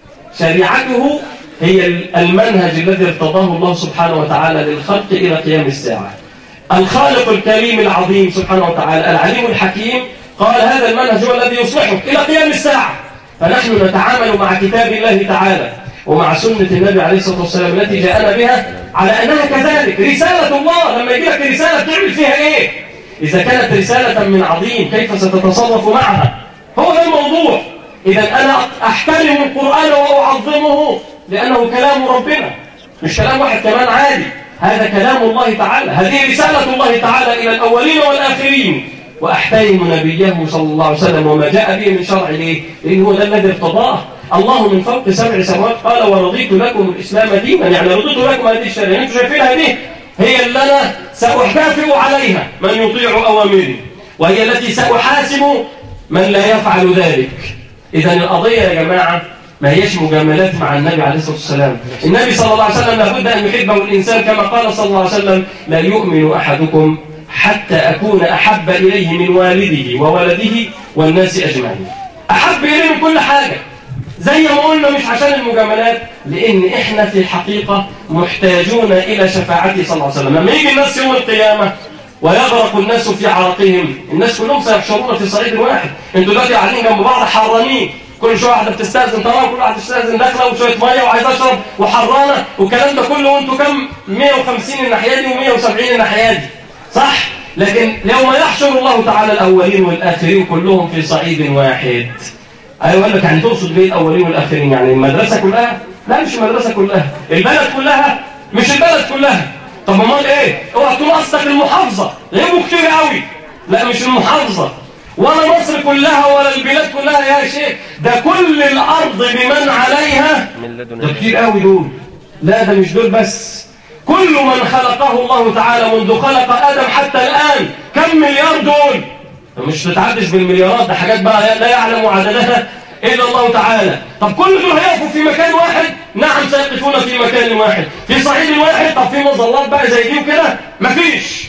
شريعته هي المنهج الذي ارتضاه الله سبحانه وتعالى للخلق إلى قيام الساعة. الخالق الكريم العظيم سبحانه وتعالى العليم الحكيم قال هذا المنهج هو الذي يصلحك إلى قيام الساعة. فنحن نتعامل مع كتاب الله تعالى ومع سنة النبي عليه الصلاة والسلام التي جاءنا بها على أنها كذلك رسالة الله. لما يجي لك رسالة تعمل فيها إيه؟ إذا كانت رسالة من عظيم كيف ستتصرف معها؟ هو ده الموضوع. إذا أنا أحترم القرآن وأعظمه لأنه كلام ربنا، مش كلام واحد كمان عادي. هذا كلام الله تعالى، هذه رسالة الله تعالى إلى الأولين والآخرين. وأحترم نبيه صلى الله عليه وسلم وما جاء به من شرع. ليه؟ لأنه هو ده الذي ارتضاه الله من فوق سبع سماوات. قال ورضيت لكم الإسلام دينا، يعني رضيت لكم هذه الشريعة. أنتم شايفينها دي هي اللي أنا سأحافظ عليها من يطيع أوامري، وهي التي سأحاسب من لا يفعل ذلك. إذن القضية يا جماعة ما هيش مجاملات مع النبي عليه الصلاة والسلام. النبي صلى الله عليه وسلم لابد أن يحبه الإنسان كما قال صلى الله عليه وسلم لا يؤمن أحدكم حتى أكون أحب إليه من والده وولده والناس أجمعين. أحب إليه من كل حاجة، زي ما قلنا مش عشان المجاملات، لأن إحنا في الحقيقة محتاجون إلى شفاعته صلى الله عليه وسلم. لما يجي الناس يوم القيامة ويغرق الناس في عرقهم، الناس كلهم سيحشرون في صعيد واحد. انتوا دلوقتي قاعدين جنب بعض حرانين، كل شويه واحده بتستاذن طبعا، كل واحده بتستاذن داخله وشويه ميه وعايز اشرب وحرانه والكلام ده كله، وانتوا كام؟ مية وخمسين الناحيه دي ومية وسبعين الناحيه دي، صح؟ لكن يوم يحشر الله تعالى الاولين والاخرين كلهم في صعيد واحد. ايوه اقول لك يعني تقصد بايه الاولين والاخرين؟ يعني المدرسه كلها؟ لا مش المدرسه كلها، البلد كلها؟ مش البلد كلها. طب امال ايه؟ اوعى تقول قصدك المحافظه، غيبوا كتير قوي. لا مش المحافظه ولا مصر كلها ولا البلاد كلها يا شيخ، ده كل الارض بمن عليها. ده كتير قوي دول. لا ده مش دول بس، كل من خلقه الله تعالى منذ خلق ادم حتى الان. كم مليار دول؟ مش تتعدش بالمليارات، ده حاجات بقى لا يعلم عددها إلا الله تعالى. طب كل دول هيقفوا في مكان واحد؟ نعم سيقفون في مكان واحد، في صعيد واحد. طب في مظلات بقى زي دي وكده؟ مفيش.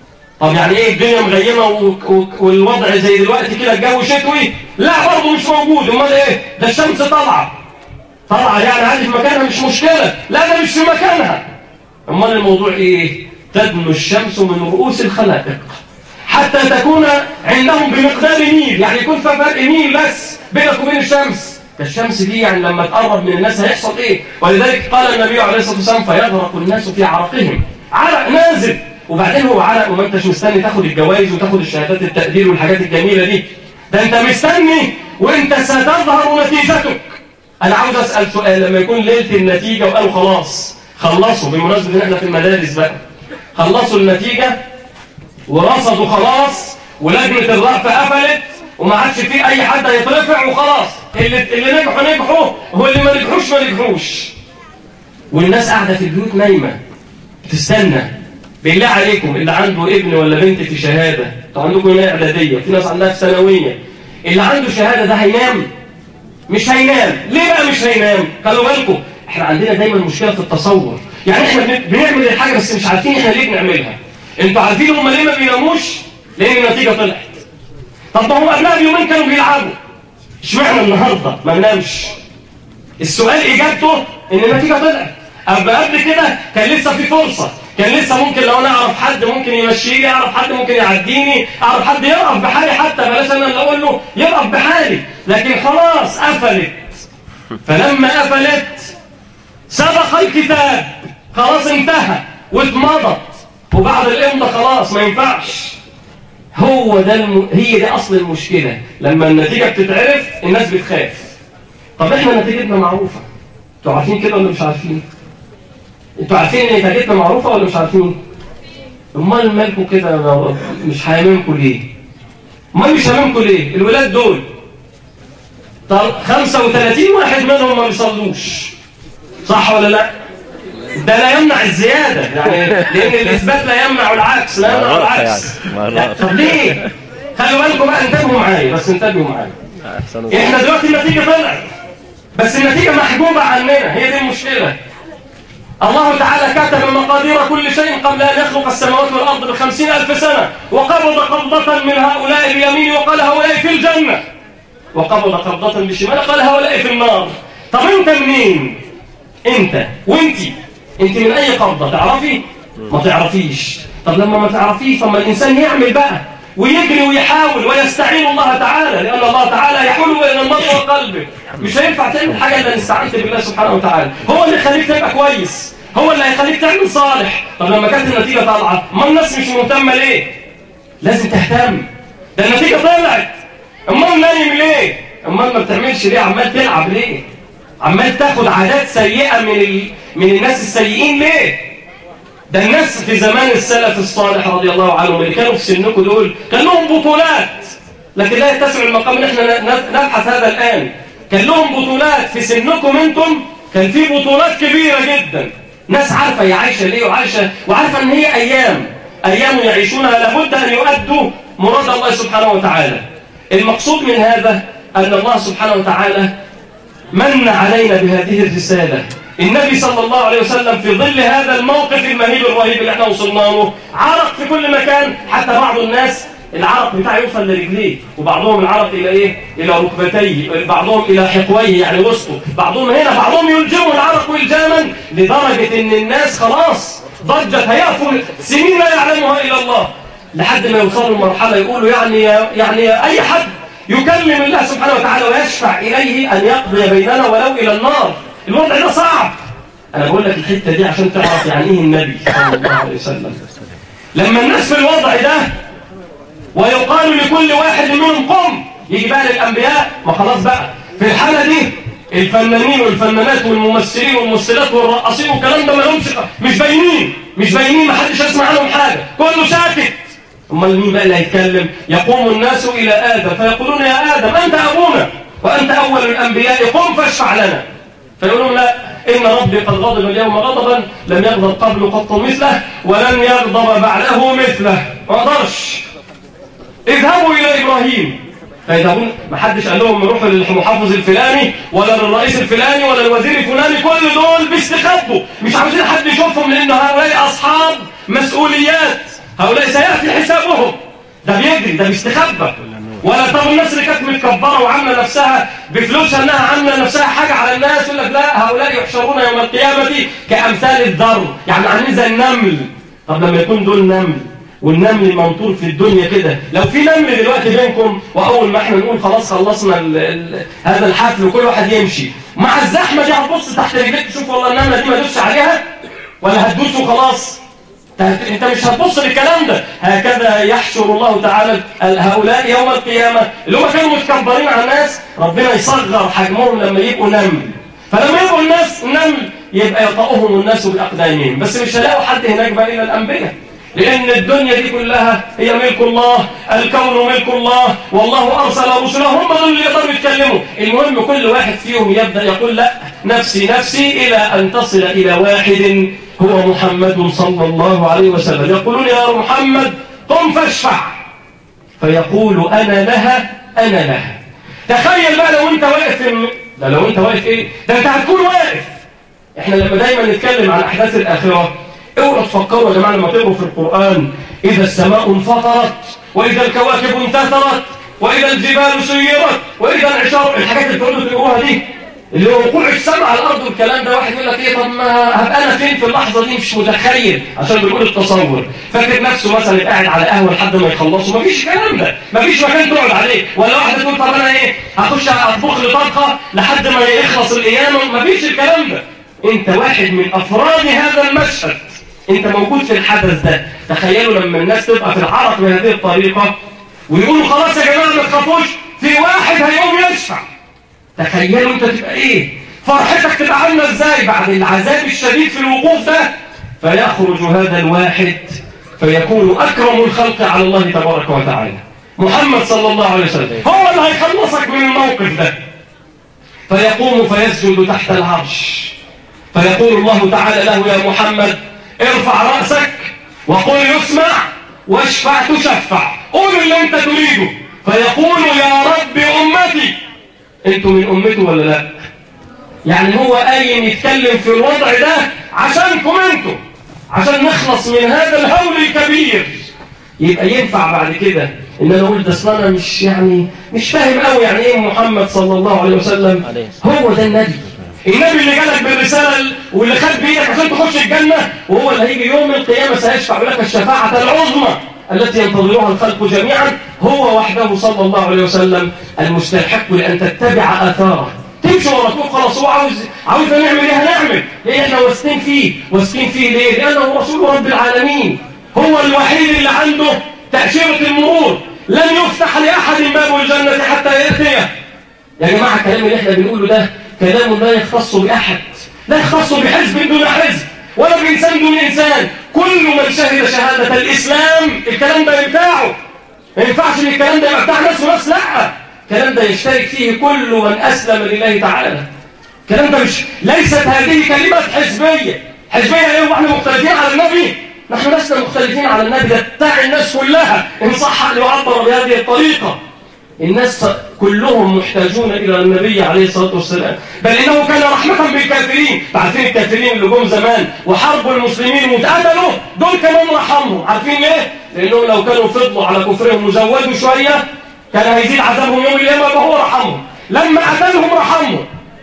طب يعني ايه الدنيا مغيمة والوضع زي دلوقتي كده الجو شتوي؟ لا برضه مش موجود. امال ايه؟ ده الشمس طالعة طالعة يعني عادي في مكانها مش مشكلة. لا ده مش في مكانها. امال الموضوع ايه؟ تدنو الشمس من رؤوس الخلائق حتى تكون عندهم بمقدار ميل، يعني يكون في فرق ميل بس بينك وبين الشمس. الشمس دي يعني لما تقرب من الناس هيحصل ايه؟ ولذلك قال النبي عليه الصلاة والسلام فيغرق الناس في عرقهم. عرق نازل، وبعدين هو عرق وما انتش مستني تاخد الجوائز وتاخد الشهادات التقدير والحاجات الجميلة دي، ده انت مستني وانت ستظهر نتيجتك. انا عاوز اسأل سؤال، لما يكون ليلة النتيجة وقالوا خلاص خلصوا، بمناسبة ان احنا في المدارس بقى خلصوا النتيجة ورصدوا خلاص ولجنة الرأفة قفلت وما عادش فيه اي حد هيترفع وخلاص، اللي, اللي نجحوا نجحوا هو اللي ما نجحوش ما نجحوش، والناس قاعدة في البيوت نايمة بتستنى. بالله عليكم اللي عنده ابن ولا بنت في شهادة، انتوا عندكم هنا اعدادية، في ناس عندها في ثانوية، اللي عنده شهادة ده هينام؟ مش هينام. ليه بقى مش هينام؟ خلوا بالكم احنا عندنا دايما مشكلة في التصور، يعني احنا بنعمل الحاجة بس مش عارفين احنا ليه بنعملها. انتوا عارفين هم ليه ما بيناموش؟ لان النتيجة طلعت. طب ما هم قبلها بيومين كانوا بيلعبوا، اشمعنى النهارده ما نامش؟ السؤال اجابته ان النتيجة طلعت. أبقى قبل كده كان لسه في فرصة، كان لسه ممكن لو انا اعرف حد ممكن يمشيني، اعرف حد ممكن يعديني، اعرف حد يقف بحالي، حتى بلاش انا اللي اقول له يقف بحالي، لكن خلاص قفلت. فلما قفلت سبق الكتاب، خلاص انتهى واتمضت، وبعد الامضة خلاص ما ينفعش. هو ده الم... هي دي أصل المشكلة. لما النتيجة بتتعرف الناس بتخاف. طب احنا نتيجتنا معروفة، انتوا عارفين كده ولا مش عارفين؟ انتوا عارفين ان نتيجتنا معروفة ولا مش عارفين؟ امال مالكم كده مش هيامنكم ليه؟ امال مش هيامنكم ليه؟ الولاد دول طب خمسة وثلاثين واحد منهم ما بيصلوش، صح ولا لا؟ ده لا يمنع الزيادة، يعني لأن الإثبات لا يمنع العكس، لا يمنع العكس. طب ليه؟ خلوا بالكم بقى، انتبهوا معايا بس انتبهوا معايا. احنا دلوقتي النتيجة طلعت، بس النتيجة محجوبة عننا، هي دي المشكلة. الله تعالى كتب مقادير كل شيء قبل أن يخلق السماوات والأرض بخمسين ألف سنة، وقبض قبضة من هؤلاء اليمين وقال هؤلاء في الجنة، وقبض قبضة بالشمال قال هؤلاء في النار. طب انت منين؟ انت وانتي انت من اي قبضة تعرفي؟ ما تعرفيش. طب لما ما تعرفيش طب ما الانسان يعمل بقى ويجري ويحاول ويستعين الله تعالى، لان الله تعالى يحول بين المرء وقلبه. مش هينفع تعمل حاجة الا ان استعنت بالله سبحانه وتعالى. هو اللي يخليك تبقى كويس، هو اللي هيخليك تعمل صالح. طب لما كانت النتيجة طالعة ما الناس مش مهتمة ليه؟ لازم تهتم، ده النتيجة طلعت. امال نايم ليه؟ امال ما بتعملش ليه؟ عمال تلعب ليه؟ عمال تاخد عادات سيئة من ال... من الناس السيئين ليه؟ ده الناس في زمان السلف الصالح رضي الله عنهم اللي كانوا في سنكم دول كان لهم بطولات، لكن لا يتسع المقام ان احنا نبحث هذا الآن. كان لهم بطولات في سنكم انتم، كان في بطولات كبيرة جدا. ناس عارفة هي عايشة ليه وعايشة وعارفة ان هي ايام ايام يعيشونها لابد ان يؤدوا مراد الله سبحانه وتعالى. المقصود من هذا ان الله سبحانه وتعالى من علينا بهذه الرسالة. النبي صلى الله عليه وسلم في ظل هذا الموقف المهيب الرهيب اللي احنا وصلنا له عرق في كل مكان، حتى بعض الناس العرق بتاعه يوصل لرجليه، وبعضهم العرق الى ايه؟ الى ركبتيه، بعضهم الى حقويه يعني وسطه، بعضهم هنا، بعضهم يلجموا العرق والجاما لدرجة ان الناس خلاص ضجت هيقفوا سنين لا يعلمها الا الله، لحد ما يوصلوا لمرحلة يقولوا يعني يعني اي حد يكلم الله سبحانه وتعالى ويشفع إليه أن يقضي بيننا ولو إلى النار. الوضع ده صعب. أنا بقول لك الحتة دي عشان تعرف يعني إيه النبي صلى الله عليه وسلم. لما الناس في الوضع ده ويقال لكل واحد منهم قم، يجي بقى للأنبياء، ما خلاص بقى في الحالة دي الفنانين والفنانات والممثلين والممثلات والرقاصين والكلام ده ما لهمش، مش باينين مش باينين ما حدش يسمع عنهم حاجة، كله ساكت. امال مين بقى اللي هيتكلم؟ يقوم الناس الى ادم فيقولون يا ادم انت ابونا وانت اول الانبياء، قم فاشفع لنا. فيقولون لا، ان ربي قد غضب اليوم غضبا لم يغضب قبل قط مثله ولن يغضب بعده مثله. ما اقدرش. اذهبوا الى ابراهيم فيذهبون. ما حدش قال لهم روحوا للمحافظ الفلاني ولا للرئيس الفلاني ولا للوزير الفلاني، كل دول بيستخبوا، مش عاوزين حد يشوفهم، لان هؤلاء اصحاب مسؤوليات، هؤلاء سيأتي حسابهم. ده بيجري، ده بيستخبى. ولا طب الناس اللي كانت متكبرة وعاملة نفسها بفلوسها انها عاملة نفسها حاجة على الناس، يقول لك لا هؤلاء يحشرون يوم القيامة كأمثال الذر، يعني عاملين زي النمل. طب لما يكون دول نمل والنمل منطور في الدنيا كده، لو في نمل دلوقتي بينكم واول ما احنا نقول خلاص خلصنا ال ال هذا الحفل وكل واحد يمشي، مع الزحمة دي هتبص تحت رجليك تشوف والله النملة دي ما دوسش عليها ولا هتدوس وخلاص؟ انت مش هتبص للكلام ده. هكذا يحشر الله تعالى هؤلاء يوم القيامة اللي هم كانوا متكبرين على الناس، ربنا يصغر حجمهم لما يبقوا نمل. فلما يبقوا الناس نمل يبقى يطأهم الناس بأقدامهم، بس مش هلاقوا حد هناك بقى إلا الأنبياء، لأن الدنيا دي كلها هي ملك الله، الكون ملك الله، والله أرسل رسله، هم دول اللي يقدروا يتكلموا. المهم كل واحد فيهم يبدأ يقول لا نفسي نفسي، إلى أن تصل إلى واحد هو محمد صلى الله عليه وسلم. يقولون يا محمد قم فاشفع، فيقول أنا لها أنا لها. تخيل بقى لو أنت واقف في... لا لو أنت واقف إيه؟ ده أنت هتكون واقف. إحنا لما دايما نتكلم عن أحداث الآخرة اوعوا تفكروا يا جماعة لما تقروا في القرآن إذا السماء انفطرت وإذا الكواكب انتثرت وإذا الجبال سيرت وإذا العشار، الحاجات اللي بتقولوا تقروها دي اللي هو وقوع السماء على الأرض والكلام ده، واحد يقول لك إيه طب ما هبقى أنا فين في اللحظة دي؟ مش متخيل، عشان بيقول التصور، فاكر نفسه مثلا قاعد على قهوة لحد ما يخلصوا، مفيش الكلام ده، مفيش مكان تقعد عليه، ولا واحد تقول طب أنا إيه هخش أطبخ لي طبخة لحد ما يخلص القيامة، مفيش الكلام ده. أنت واحد من أفراد هذا المشهد، أنت موجود في الحدث ده. تخيلوا لما الناس تبقى في العرق بهذه الطريقة ويقولوا خلاص يا جماعة ما تخافوش في واحد هيقوم يشفع. تخيلوا انت تبقى ايه فرحتك، تبقى عامله ازاي بعد العذاب الشديد في الوقوف ده. فيخرج هذا الواحد فيكون اكرم الخلق على الله تبارك وتعالى، محمد صلى الله عليه وسلم، هو اللي هيخلصك من الموقف ده. فيقوم فيسجد تحت العرش، فيقول الله تعالى له يا محمد ارفع رأسك وقل يسمع واشفع تشفع، قول اللي انت تريده. فيقول يا رب أمتي، انتوا من أمته ولا لا؟ يعني هو قايم يتكلم في الوضع ده عشانكم انتوا، عشان نخلص من هذا الهول الكبير. يبقى ينفع بعد كده ان انا اقول ده اصل انا مش يعني مش فاهم قوي يعني ايه محمد صلى الله عليه وسلم. هو ده النبي، النبي اللي جالك بالرساله واللي خد بايدك عشان تخش الجنه، وهو اللي هيجي يوم القيامه سيشفع لك الشفاعه العظمى التي ينتظرها الخلق جميعا. هو وحده صلى الله عليه وسلم المستحق لان تتبع اثاره، تمشي ورا تقول خلاص هو عاوز عاوز نعمل ايه هنعمل ايه، احنا واثقين فيه. واثقين فيه ليه؟ لانه رسول رب العالمين، هو الوحيد اللي عنده تأشيرة المرور، لن يفتح لأحد باب الجنة حتى يأتيه. يا جماعة الكلام اللي احنا بنقوله ده كلام لا يختص بأحد، لا يختص بحزب دون حزب ولا بإنسان دون إنسان. كل من شهد شهادة الإسلام الكلام ده بتاعه، ما ينفعش ان الكلام ده يبقى بتاع ناس وناس، لا، الكلام ده يشترك فيه كل من أسلم لله تعالى. الكلام ده مش ليست هذه كلمة حزبية. حزبية ايه واحنا مختلفين على النبي؟ نحن لسنا مختلفين على النبي، ده بتاع الناس كلها إن صح أن يعبر بهذه الطريقة. الناس كلهم محتاجون إلى النبي عليه الصلاة والسلام، بل إنه كان رحمة بالكافرين. عارفين الكافرين اللي جم زمان وحاربوا المسلمين واتقتلوا، دول كمان رحمهم. عارفين ليه؟ لأنهم لو كانوا فضلوا على كفرهم وزودوا شوية كان هيزيد عذابهم يوم القيامة، فهو رحمهم. لما قتلهم رحمهم.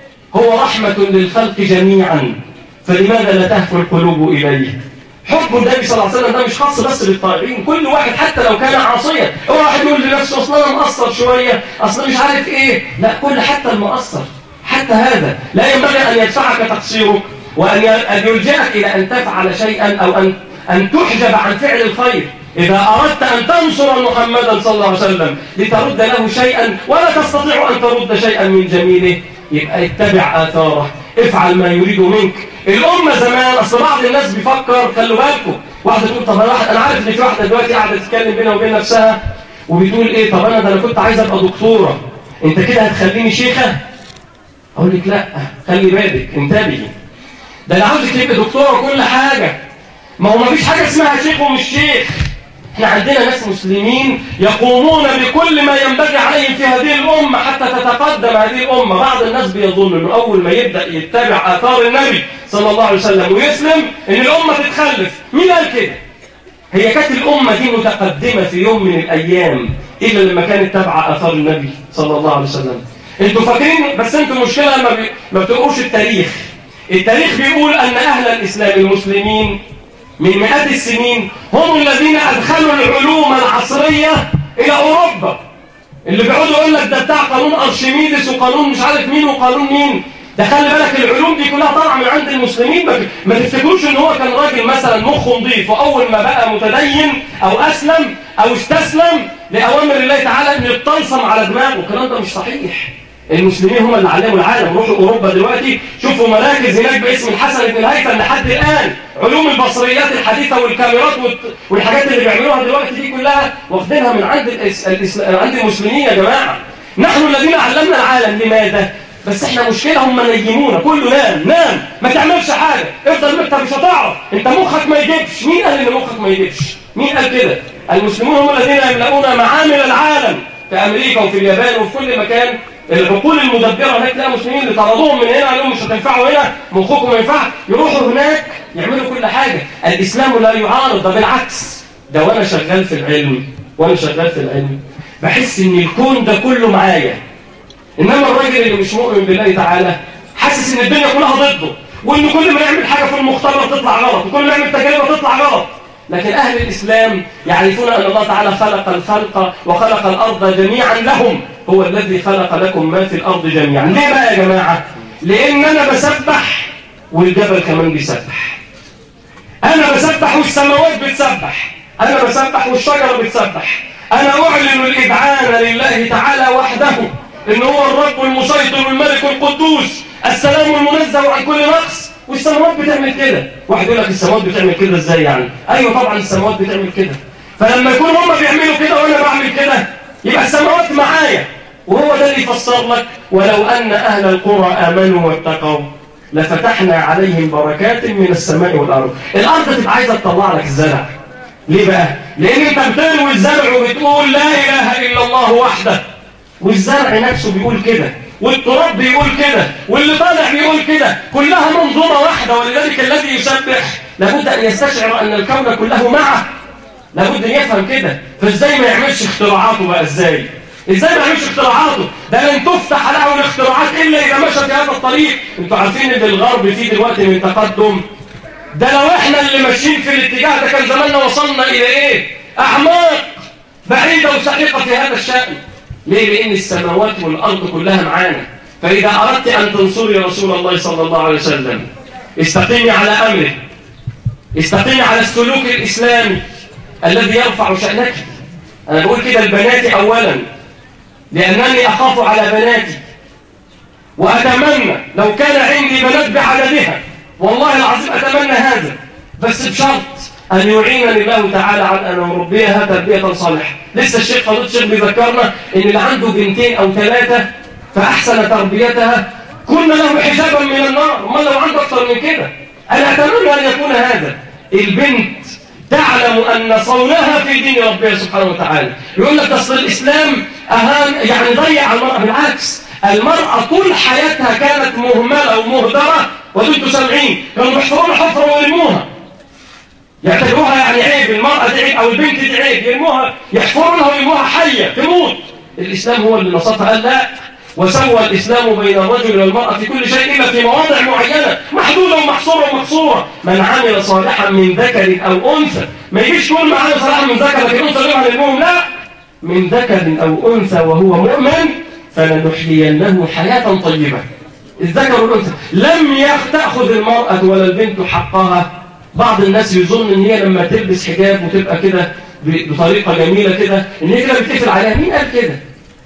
هو رحمة للخلق جميعا، فلماذا لا تهفو القلوب إليه؟ حب النبي صلى الله عليه وسلم ده مش خاص بس بالطائعين، كل واحد حتى لو كان عاصيا. هو واحد يقول لنفسه اصل انا مقصر شويه، اصل مش عارف ايه، لا، كل حتى المقصر حتى هذا لا ينبغي ان يدفعك تقصيرك وان يلجئك الى ان تفعل شيئا او ان ان تحجب عن فعل الخير. اذا اردت ان تنصر محمدا صلى الله عليه وسلم لترد له شيئا ولا تستطيع ان ترد شيئا من جميله، يبقى اتبع اثاره، افعل ما يريد منك. الأمة زمان، أصل بعض الناس بيفكر، خلوا بالكم، واحدة تقول طب أنا واحد أنا عارف إن في واحدة دلوقتي قاعدة تتكلم بينها وبين نفسها وبتقول إيه، طب أنا ده أنا كنت عايز أبقى دكتورة، أنت كده هتخليني شيخة؟ أقول لك لا، خلي بالك، انتبهي، ده أنا عاوزك تبقى دكتورة وكل حاجة. ما هو ما فيش حاجة اسمها شيخ ومش شيخ. احنا عندنا ناس مسلمين يقومون بكل ما ينبغي عليهم في هذه الأمة حتى تتقدم هذه الأمة. بعض الناس بيظن أنه أول ما يبدأ يتبع آثار النبي صلى الله عليه وسلم ويسلم إن الأمة تتخلف. مين قال كده؟ هي كانت الأمة دي متقدمة في يوم من الأيام إلا لما كانت تبع آثار النبي صلى الله عليه وسلم. انتوا فاكرين، بس انتوا المشكلة ما, بي... ما بتقروش التاريخ. التاريخ بيقول أن أهل الإسلام المسلمين من مئات السنين هم الذين أدخلوا العلوم العصرية إلى أوروبا. اللي بيقعدوا يقول لك ده بتاع قانون أرشميدس وقانون مش عارف مين وقانون مين، ده خلي بالك العلوم دي كلها طالعة من عند المسلمين. ما تفتكروش ان هو كان راجل مثلا مخه نظيف وأول ما بقى متدين أو أسلم أو استسلم لأوامر الله تعالى إنه يتطلسم على دماغه. الكلام ده مش صحيح. المسلمين هم اللي علموا العالم. روحوا أوروبا دلوقتي شوفوا مراكز هناك باسم الحسن بن الهيثم لحد الآن. علوم البصريات الحديثة والكاميرات والحاجات اللي بيعملوها دلوقتي دي كلها واخدينها من عند عند المسلمين يا جماعة. نحن الذين علمنا العالم. لماذا؟ بس احنا مشكلة هم نيمونا، كله نام نام ما تعملش حاجة، افضل انت مش هتعرف، انت مخك ما يجيبش. مين قال ان مخك ما يجيبش؟ مين قال كده؟ المسلمون هم الذين يملؤون معامل العالم في أمريكا وفي اليابان وفي كل مكان. العقول المدبرة هناك تلاقي مسلمين اللي طردوهم من هنا قالوا مش هتنفعوا هنا، مخكم ما ينفعش، يروحوا هناك يعملوا كل حاجة. الإسلام لا يعارض، ده بالعكس. ده وانا شغال في العلم وانا شغال في العلم بحس ان الكون ده كله معايا. انما الراجل اللي مش مؤمن بالله تعالى حاسس ان الدنيا كلها ضده، وان كل ما يعمل حاجة في المختبر تطلع غلط، وكل ما يعمل تجربة تطلع غلط. لكن أهل الإسلام يعرفون أن الله تعالى خلق الخلق وخلق الأرض جميعا لهم. هو الذي خلق لكم ما في الأرض جميعا. ليه بقى يا جماعة؟ لأن أنا بسبح والجبل كمان بيسبح، أنا بسبح والسماوات بتسبح، أنا بسبح والشجرة بتسبح، أنا أعلن الإذعان لله تعالى وحده إن هو الرب المسيطر الملك القدوس السلام المنزه عن كل نقص. والسماوات بتعمل كده. واحد يقول لك السماوات بتعمل كده ازاي يعني؟ ايوه طبعا السماوات بتعمل كده. فلما يكون هم بيعملوا كده وانا بعمل كده يبقى السماوات معايا. وهو ده اللي يفسر لك ولو ان اهل القرى امنوا واتقوا لفتحنا عليهم بركات من السماء والارض. الارض تبقى عايزه تطلع لك الزرع. ليه بقى؟ لان انت بتروي الزرع وبتقول لا اله الا الله وحده، والزرع نفسه بيقول كده، والتراب بيقول كده، واللي طالع بيقول كده، كلها منظومة واحدة. ولذلك الذي يسبح لابد أن يستشعر أن الكون كله معه، لابد أن يفهم كده. فإزاي ما يعملش اختراعاته بقى؟ إزاي؟ إزاي ما يعملش اختراعاته؟ ده لن تفتح له الاختراعات إلا إذا مشى في هذا الطريق. أنتوا عارفين إن الغرب فيه دلوقتي من تقدم، ده لو إحنا اللي ماشيين في الاتجاه ده كان زماننا وصلنا إلى إيه؟ أعماق بعيدة وسحيقة في هذا الشأن. ليه؟ لأن السماوات والأرض كلها معانا. فإذا أردت أن تنصري رسول الله صلى الله عليه وسلم استقيمي على أمره، استقيمي على السلوك الإسلامي الذي يرفع شأنك. أنا بقول كده لبناتي أولا لأنني أخاف على بناتي، وأتمنى لو كان عندي بنات بعددها والله العظيم أتمنى هذا، بس بشرط أن يعينني الله تعالى على أن أربيها تربية صالحة. لسه الشيخ فضيلة الشيخ بيذكرنا إن اللي عنده بنتين أو ثلاثة فأحسن تربيتها كنا له حجابا من النار. أمال لو عنده أكثر من كده؟ أنا أتمنى أن يكون هذا. البنت تعلم أن صونها في دين ربها سبحانه وتعالى. يقول لك أصل الإسلام أهان يعني ضيع المرأة. بالعكس، المرأة طول حياتها كانت مهملة ومهدرة. وانتم سامعين كانوا بيحفرون حفرة ويرموها، يعتبروها يعني عيب. المرأة دي عيب أو البنت دي عيب، يرموها، يحفرونها ويرموها حية تموت. الإسلام هو اللي نصفها، قال لا، وسوى الإسلام بين الرجل والمرأة في كل شيء إلا في مواضع معينة محدودة ومحصورة ومقصورة. من عمل صالحا من ذكر أو أنثى، ما يجيش تقول من عمل صالحا من ذكر لكن أنثى غير عن المؤمن، لا، من ذكر أو أنثى وهو مؤمن فلنحيينه حياة طيبة. الذكر والأنثى. لم تأخذ المرأة ولا البنت حقها. بعض الناس يظن ان هي لما تلبس حجاب وتبقى كده بطريقه جميله كده ان هي كده بتقفل عليها. مين قال كده؟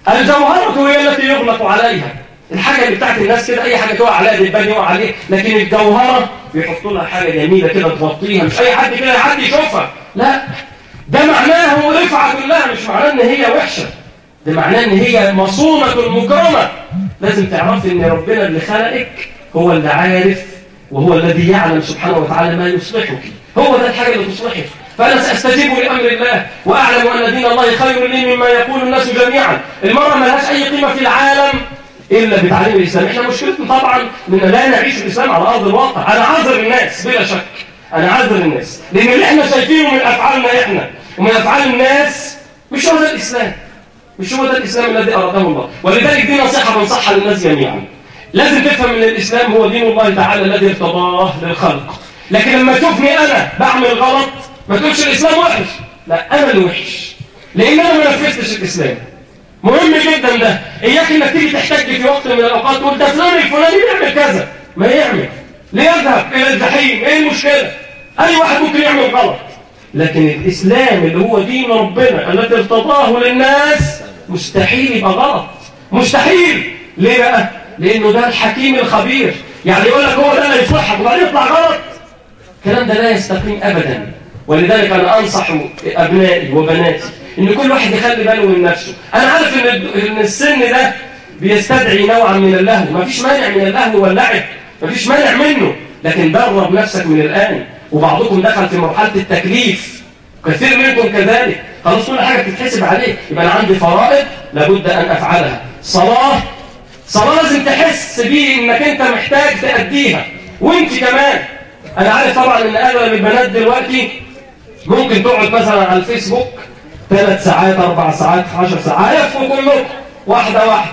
الجوهره هي التي يغلق عليها. الحاجه اللي بتاعت الناس كده اي حاجه تقع عليها دبان يقع عليه، لكن الجوهره بيحطوا لها حاجه جميله كده تغطيها، مش اي حد كده حد يشوفها، لا، ده معناه رفعه كلها، مش معناه ان هي وحشه، ده معناه ان هي مصونة مكرمة. لازم تعرفي ان ربنا اللي خلقك هو اللي عارف وهو الذي يعلم سبحانه وتعالى ما يصلحك، هو ده الحاجة اللي تصلحك. فأنا سأستجيب لأمر الله وأعلم أن دين الله خير لي مما يقول الناس جميعا. المرأة ما لهاش أي قيمة في العالم إلا بتعليم الإسلام. إحنا مشكلتنا طبعا من لا نعيش الإسلام على أرض الواقع. أنا عذر الناس بلا شك، أنا عذر الناس، لأن اللي إحنا شايفينه من أفعالنا إحنا ومن أفعال الناس مش هو ده الإسلام، مش هو ده الإسلام الذي أراده الله. ولذلك دي نصيحة بنصحها للناس جميعا. لازم تفهم ان الإسلام هو دين الله تعالى الذي ارتضاه للخلق. لكن لما تشوفني أنا بعمل غلط ما تقولش الإسلام وحش، لا، أنا اللي وحش، لأن أنا ما نفذتش الإسلام. مهم جدا ده. إياك إنك تيجي تحتاج في وقت من الأوقات تقول ده فلان الفلاني بيعمل كذا، ما يعمل، ليذهب إلى الجحيم، إيه المشكلة؟ أي واحد ممكن يعمل غلط. لكن الإسلام اللي هو دين ربنا الذي ارتضاه للناس مستحيل يبقى غلط، مستحيل. ليه بقى؟ لأنه ده الحكيم الخبير. يعني يقول لك هو ده اللي يصلحك وبعدين يطلع غلط، الكلام ده لا يستقيم أبدا. ولذلك أنا أنصح أبنائي وبناتي إن كل واحد يخلي باله من نفسه. أنا عارف إن السن ده بيستدعي نوعا من اللهو، ما فيش مانع من اللهو واللعب، ما فيش مانع منه، لكن درب نفسك من الآن. وبعضكم دخل في مرحلة التكليف، كثير منكم كذلك، خلاص كل حاجة تتحسب عليه. يبقى أنا عندي فرائض لابد أن أفعلها. صلاة صلاة لازم تحس بيه إنك أنت محتاج تأديها، وإنت كمان. أنا عارف طبعا إن أغلب البنات دلوقتي ممكن تقعد مثلا على الفيسبوك ثلاث ساعات أربع ساعات عشر ساعات، عارفهم كلهم واحدة واحدة،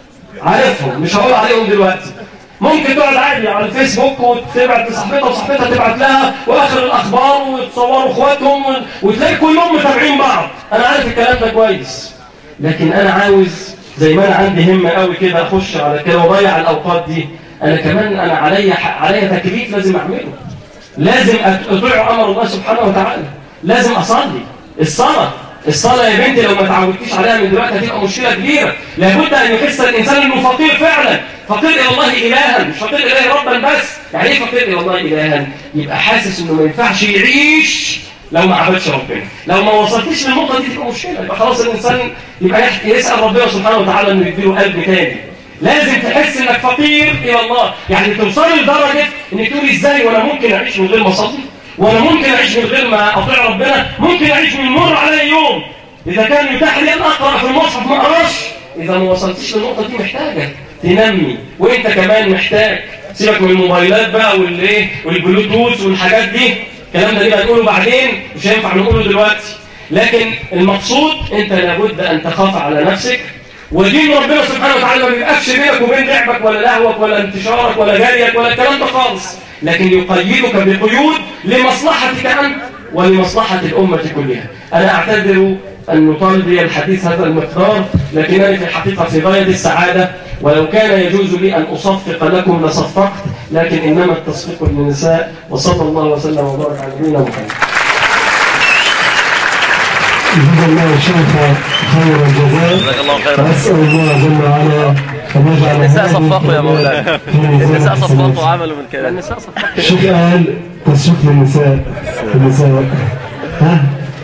عارفهم مش هقول عليهم دلوقتي. ممكن تقعد عادي على الفيسبوك وتبعت لصاحبتها وصاحبتها تبعت لها واخر الاخبار وتصوروا اخواتهم وتلاقي كلهم متابعين بعض. انا عارف الكلام ده كويس، لكن انا عاوز زي ما انا عندي همه قوي كده اخش على كده واضيع الاوقات دي. انا كمان انا عليا عليا تكليف لازم اعمله، لازم اطيع امر الله سبحانه وتعالى، لازم اصلي. الصلاه الصلاة يا بنتي لو ما تعودتيش عليها من دلوقتي هتبقى مشكلة كبيرة. لابد أن يحس الإنسان إنه فقير فعلا، فقير إلى الله إلها، مش فقير إليه ربا بس. يعني إيه فقير إلى الله إلها؟ يبقى حاسس إنه ما ينفعش يعيش لو ما عبدش ربنا. لو ما وصلتيش للنقطة دي تبقى مشكلة، يبقى خلاص الإنسان يبقى يسأل ربنا سبحانه وتعالى إنه يديله قلب تاني. لازم تحس إنك فقير إلى الله، يعني توصلي لدرجة إنك تقولي إزاي وأنا ممكن أعيش من غير ما أصلي؟ وانا ممكن اعيش من غير ما اطيع ربنا؟ ممكن اعيش من مر علي يوم اذا كان يتاح لي ان اقرا في المصحف ما اقراش. اذا ما وصلتش للنقطه دي محتاجه تنمي، وانت كمان محتاج. سيبك من الموبايلات بقى والايه والبلوتوث والحاجات دي، الكلام ده نبقى نقوله بعدين، مش هينفع نقوله دلوقتي. لكن المقصود انت لابد ان تخاف على نفسك، ودين ربنا سبحانه وتعالى ما بيبقاش بينك وبين لعبك ولا لهوك ولا انتشارك ولا جريك ولا الكلام ده خالص، لكن يقيدك بقيود لمصلحتك أنت ولمصلحة الأمة كلها. أنا أعتذر أن نطال بي الحديث هذا المقدار، لكنني في الحقيقة في غاية السعادة، ولو كان يجوز لي أن أصفق لكم لصفقت، لكن إنما التصفيق للنساء. وصلى الله وسلم وبارك على نبينا محمد. جزا الله الشيخ خير الجزاء. جزاك الله خيرا. أسأل الله جل وعلا أن يجعل النساء صفقوا يا مولانا، النساء صفقوا وعملوا من كده. النساء صفقوا. الشيخ قال تصفيق للنساء. النساء ها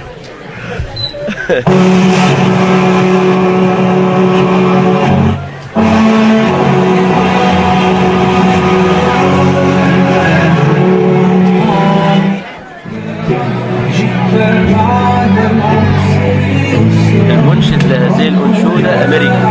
المنشد لهذه الأنشودة أمريكي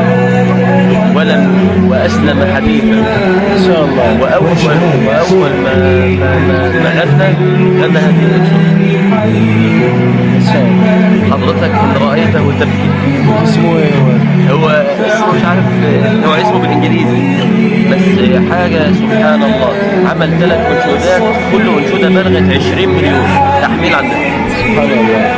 ولم وأسلم حديثا إن شاء الله. وأول وأول ما ما ما غنى غنى هذه الأنشودة إن شاء الله. حضرتك إن رأيته تبكي. اسمه ايه هو اسمه مش عارف، هو اسمه بالإنجليزي بس حاجة سبحان الله. عمل ثلاث أنشودات، كل أنشودة بلغت عشرين مليون تحميل عندنا. سبحان الله.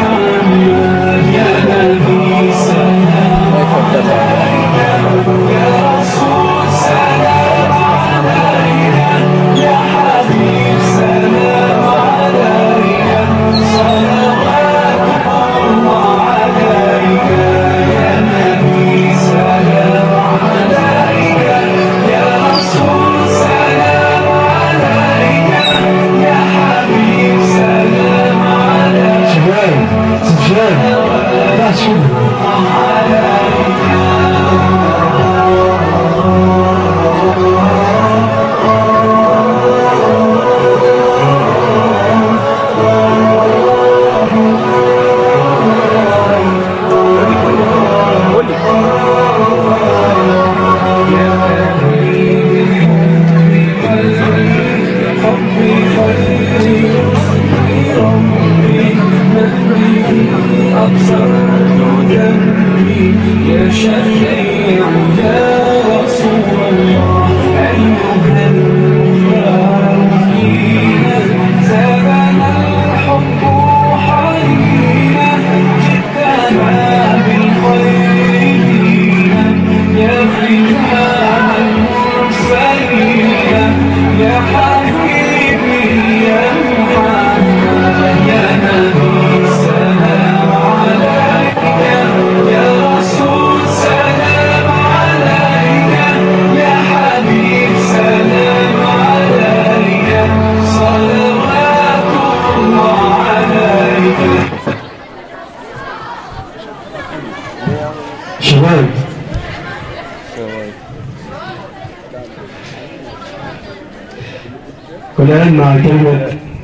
والآن مع كلمة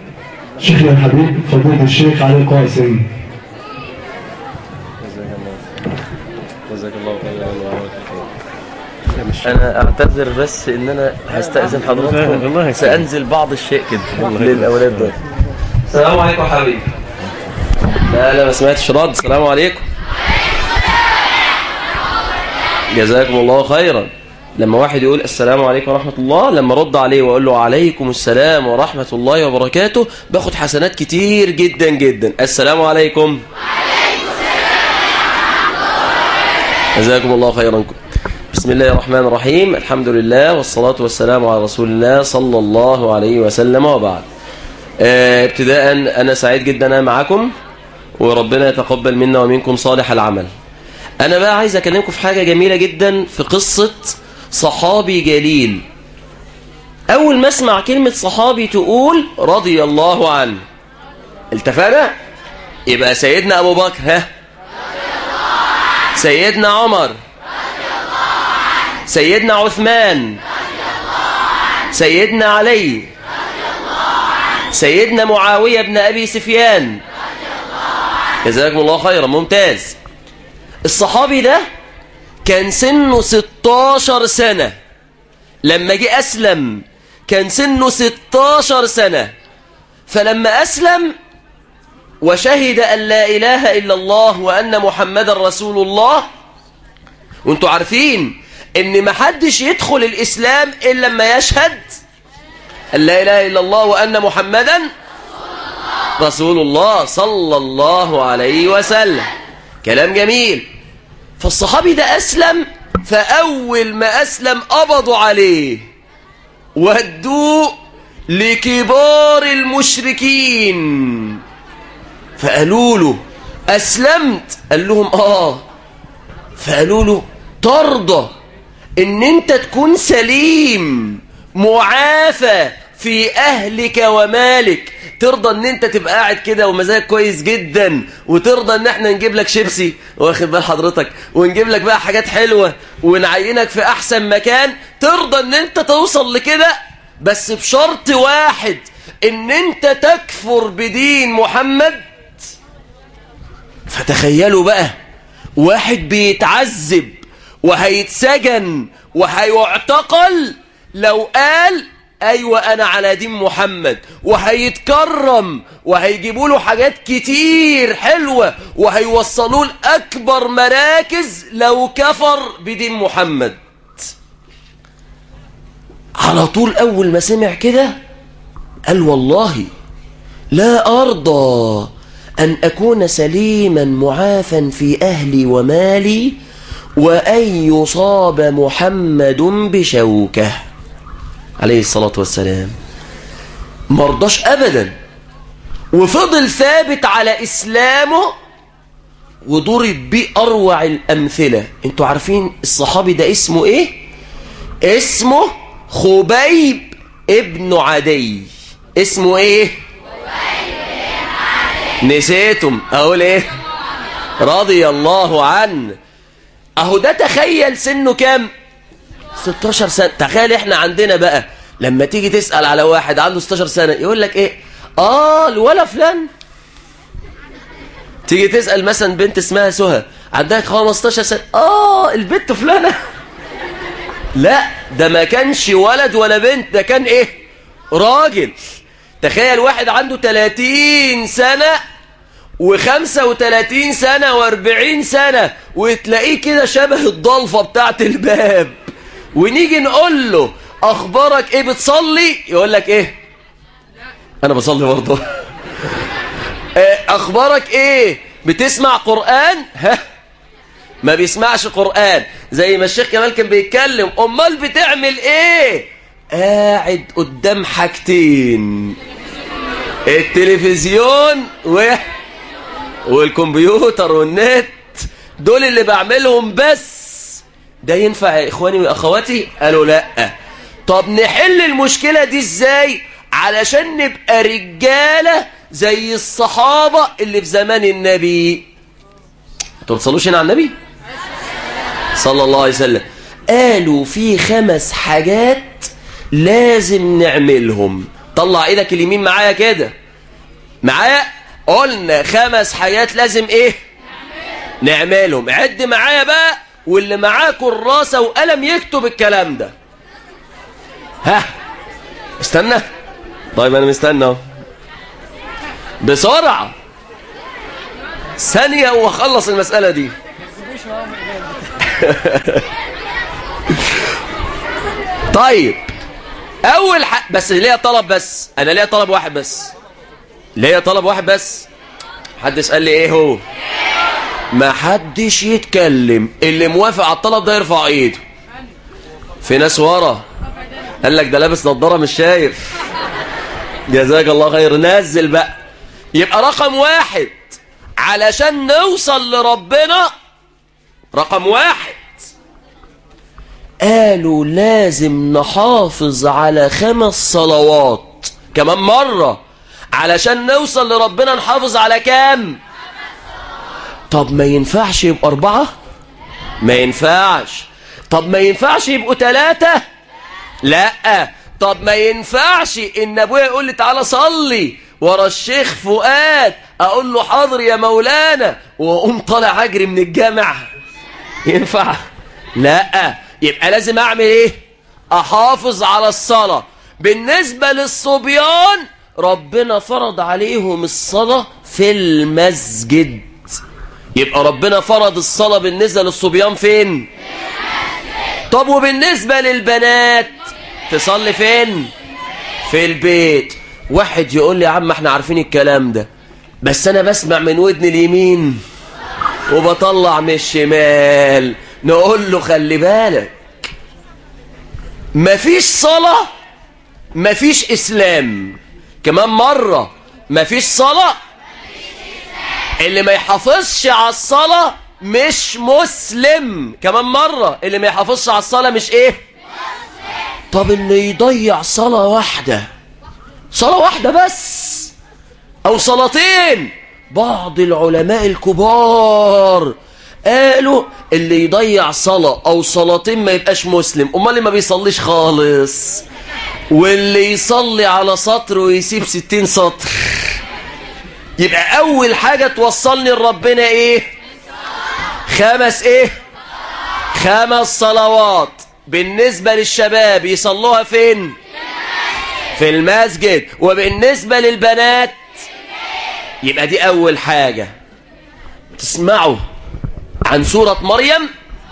شيخنا الحبيب فضيلة الشيخ علي قاسم. جزاك الله خيرا. أنا أعتذر بس إن أنا هستأذن حضراتكم، سأنزل بعض الشيء كده للأولاد دول. السلام عليكم حبيبي. لا لا ما سمعتش رد. السلام عليكم. جزاكم الله خيرا. لما واحد يقول السلام عليكم ورحمة الله، لما رد عليه وأقول له عليكم السلام ورحمة الله وبركاته، باخد حسنات كتير جدا جدا. السلام عليكم. وعليكم السلام. جزاكم الله خيرا. بسم الله الرحمن الرحيم. الحمد لله والصلاة والسلام على رسول الله صلى الله عليه وسلم، وبعد. اه ابتداء أنا سعيد جدا أنا معكم، وربنا يتقبل منا ومنكم صالح العمل. أنا بقى عايز أكلمكم في حاجة جميلة جدا في قصة صحابي جليل. أول ما اسمع كلمة صحابي تقول رضي الله عنه. التفانا؟ يبقى سيدنا أبو بكر، ها؟ سيدنا عمر، سيدنا عثمان، سيدنا علي، سيدنا معاوية بن أبي سفيان، جزاكم الله خيرا. ممتاز. الصحابي ده كان سنه ستاشر سنة لما جه أسلم، كان سنه ستاشر سنة. فلما أسلم وشهد أن لا إله إلا الله وأن محمد رسول الله، وانتوا عارفين ان محدش يدخل الإسلام إلا لما يشهد أن لا إله إلا الله وأن محمدا رسول الله صلى الله عليه وسلم. كلام جميل. فالصحابي ده أسلم، فأول ما أسلم قبضوا عليه ودوه لكبار المشركين، فقالوا له أسلمت؟ قال لهم آه. فقالوا له ترضى إن أنت تكون سليم معافى في أهلك ومالك؟ ترضى ان انت تبقى قاعد كده ومزاجك كويس جدا، وترضى ان احنا نجيب لك شيبسي، واخد بال حضرتك، ونجيب لك بقى حاجات حلوة ونعينك في احسن مكان؟ ترضى ان انت توصل لكده؟ بس بشرط واحد، ان انت تكفر بدين محمد. فتخيلوا بقى واحد بيتعذب وهيتسجن وهيعتقل لو قال أيوة أنا على دين محمد، وهيتكرم وهيجيبوا له حاجات كتير حلوة وهيوصلوا لأكبر مراكز لو كفر بدين محمد. على طول أول ما سمع كده قال والله لا أرضى أن أكون سليما معافا في أهلي ومالي وأن يصاب محمد بشوكة عليه الصلاة والسلام. مرضاش أبدا، وفضل ثابت على إسلامه، وضرب بيه أروع الأمثلة. انتوا عارفين الصحابي ده اسمه إيه؟ اسمه خبيب ابن عدي. اسمه إيه؟ نسيتم أقول إيه؟ رضي الله عنه. أهو ده تخيل سنه كام؟ ستاشر سنة. تخيل احنا عندنا بقى لما تيجي تسأل على واحد عنده ستاشر سنة يقول لك ايه؟ اه الولا فلان. تيجي تسأل مثلا بنت اسمها سهى عندها خمستاشر سنة، اه البنت فلانة. لا ده ما كانش ولد ولا بنت، ده كان ايه؟ راجل. تخيل واحد عنده تلاتين سنة وخمسة وتلاتين سنة واربعين سنة وتلاقيه كده شبه الضلفة بتاعت الباب، ونيجي نقول له اخبارك ايه؟ بتصلي؟ يقول لك ايه؟ انا بصلي برضه. اخبارك ايه؟ بتسمع قرآن؟ ها ما بيسمعش قرآن. زي ما الشيخ كمال كان بيتكلم، امال بتعمل ايه؟ قاعد قدام حاجتين، التلفزيون و... والكمبيوتر والنت، دول اللي بعملهم بس. ده ينفع يا إخواني وأخواتي؟ قالوا لا. طب نحل المشكلة دي إزاي علشان نبقى رجالة زي الصحابة اللي في زمان النبي؟ تتصلوش هنا على النبي صلى الله عليه وسلم. قالوا في خمس حاجات لازم نعملهم. طلع ايدك اليمين معايا كده معايا. قلنا خمس حاجات لازم ايه؟ نعملهم. عد معايا بقى، واللي معاه كراسة وقلم يكتب الكلام ده. ها استنى. طيب انا مستنى بسرعة ثانية واخلص المسألة دي. طيب اول حق بس ليا طلب، بس انا ليا طلب واحد بس، ليا طلب واحد بس. حدش قال لي ايه هو؟ ما حدش يتكلم. اللي موافق على الطلب ده يرفع ايده. في ناس ورا قال لك ده لابس نظارة مش شايف. جزاك الله خير. نزل بقى. يبقى رقم واحد علشان نوصل لربنا رقم واحد قالوا لازم نحافظ على خمس صلوات. كمان مرة علشان نوصل لربنا نحافظ على كام؟ طب ما ينفعش يبقى أربعة؟ ما ينفعش. طب ما ينفعش يبقوا ثلاثة؟ لا. طب ما ينفعش إن أبويا يقول لي تعالى صلي ورا الشيخ فؤاد أقول له حاضر يا مولانا وأقوم طالع أجري من الجامع؟ ينفع؟ لا. يبقى لازم أعمل إيه؟ أحافظ على الصلاة. بالنسبة للصبيان ربنا فرض عليهم الصلاة في المسجد. يبقى ربنا فرض الصلاة بالنسبة للصبيان فين؟ طب وبالنسبة للبنات تصلي فين؟ في البيت. واحد يقول لي يا عم احنا عارفين الكلام ده بس انا بسمع من ودن اليمين وبطلع من الشمال. نقول له خلي بالك، مفيش صلاة مفيش اسلام. كمان مرة مفيش صلاة، اللي ما يحافظش على الصلاة مش مسلم. كمان مرة اللي ما يحافظش على الصلاة مش ايه؟ طب اللي يضيع صلاة واحدة، صلاة واحدة بس او صلاتين، بعض العلماء الكبار قالوا اللي يضيع صلاة او صلاتين ما يبقاش مسلم. امال اللي ما بيصليش خالص واللي يصلي على سطر ويسيب ستين سطر. يبقى اول حاجة توصلني لربنا ايه؟ خمس ايه؟ خمس صلوات. بالنسبة للشباب يصلوها فين؟ في المسجد. وبالنسبة للبنات يبقى دي اول حاجة. تسمعوا عن سورة مريم؟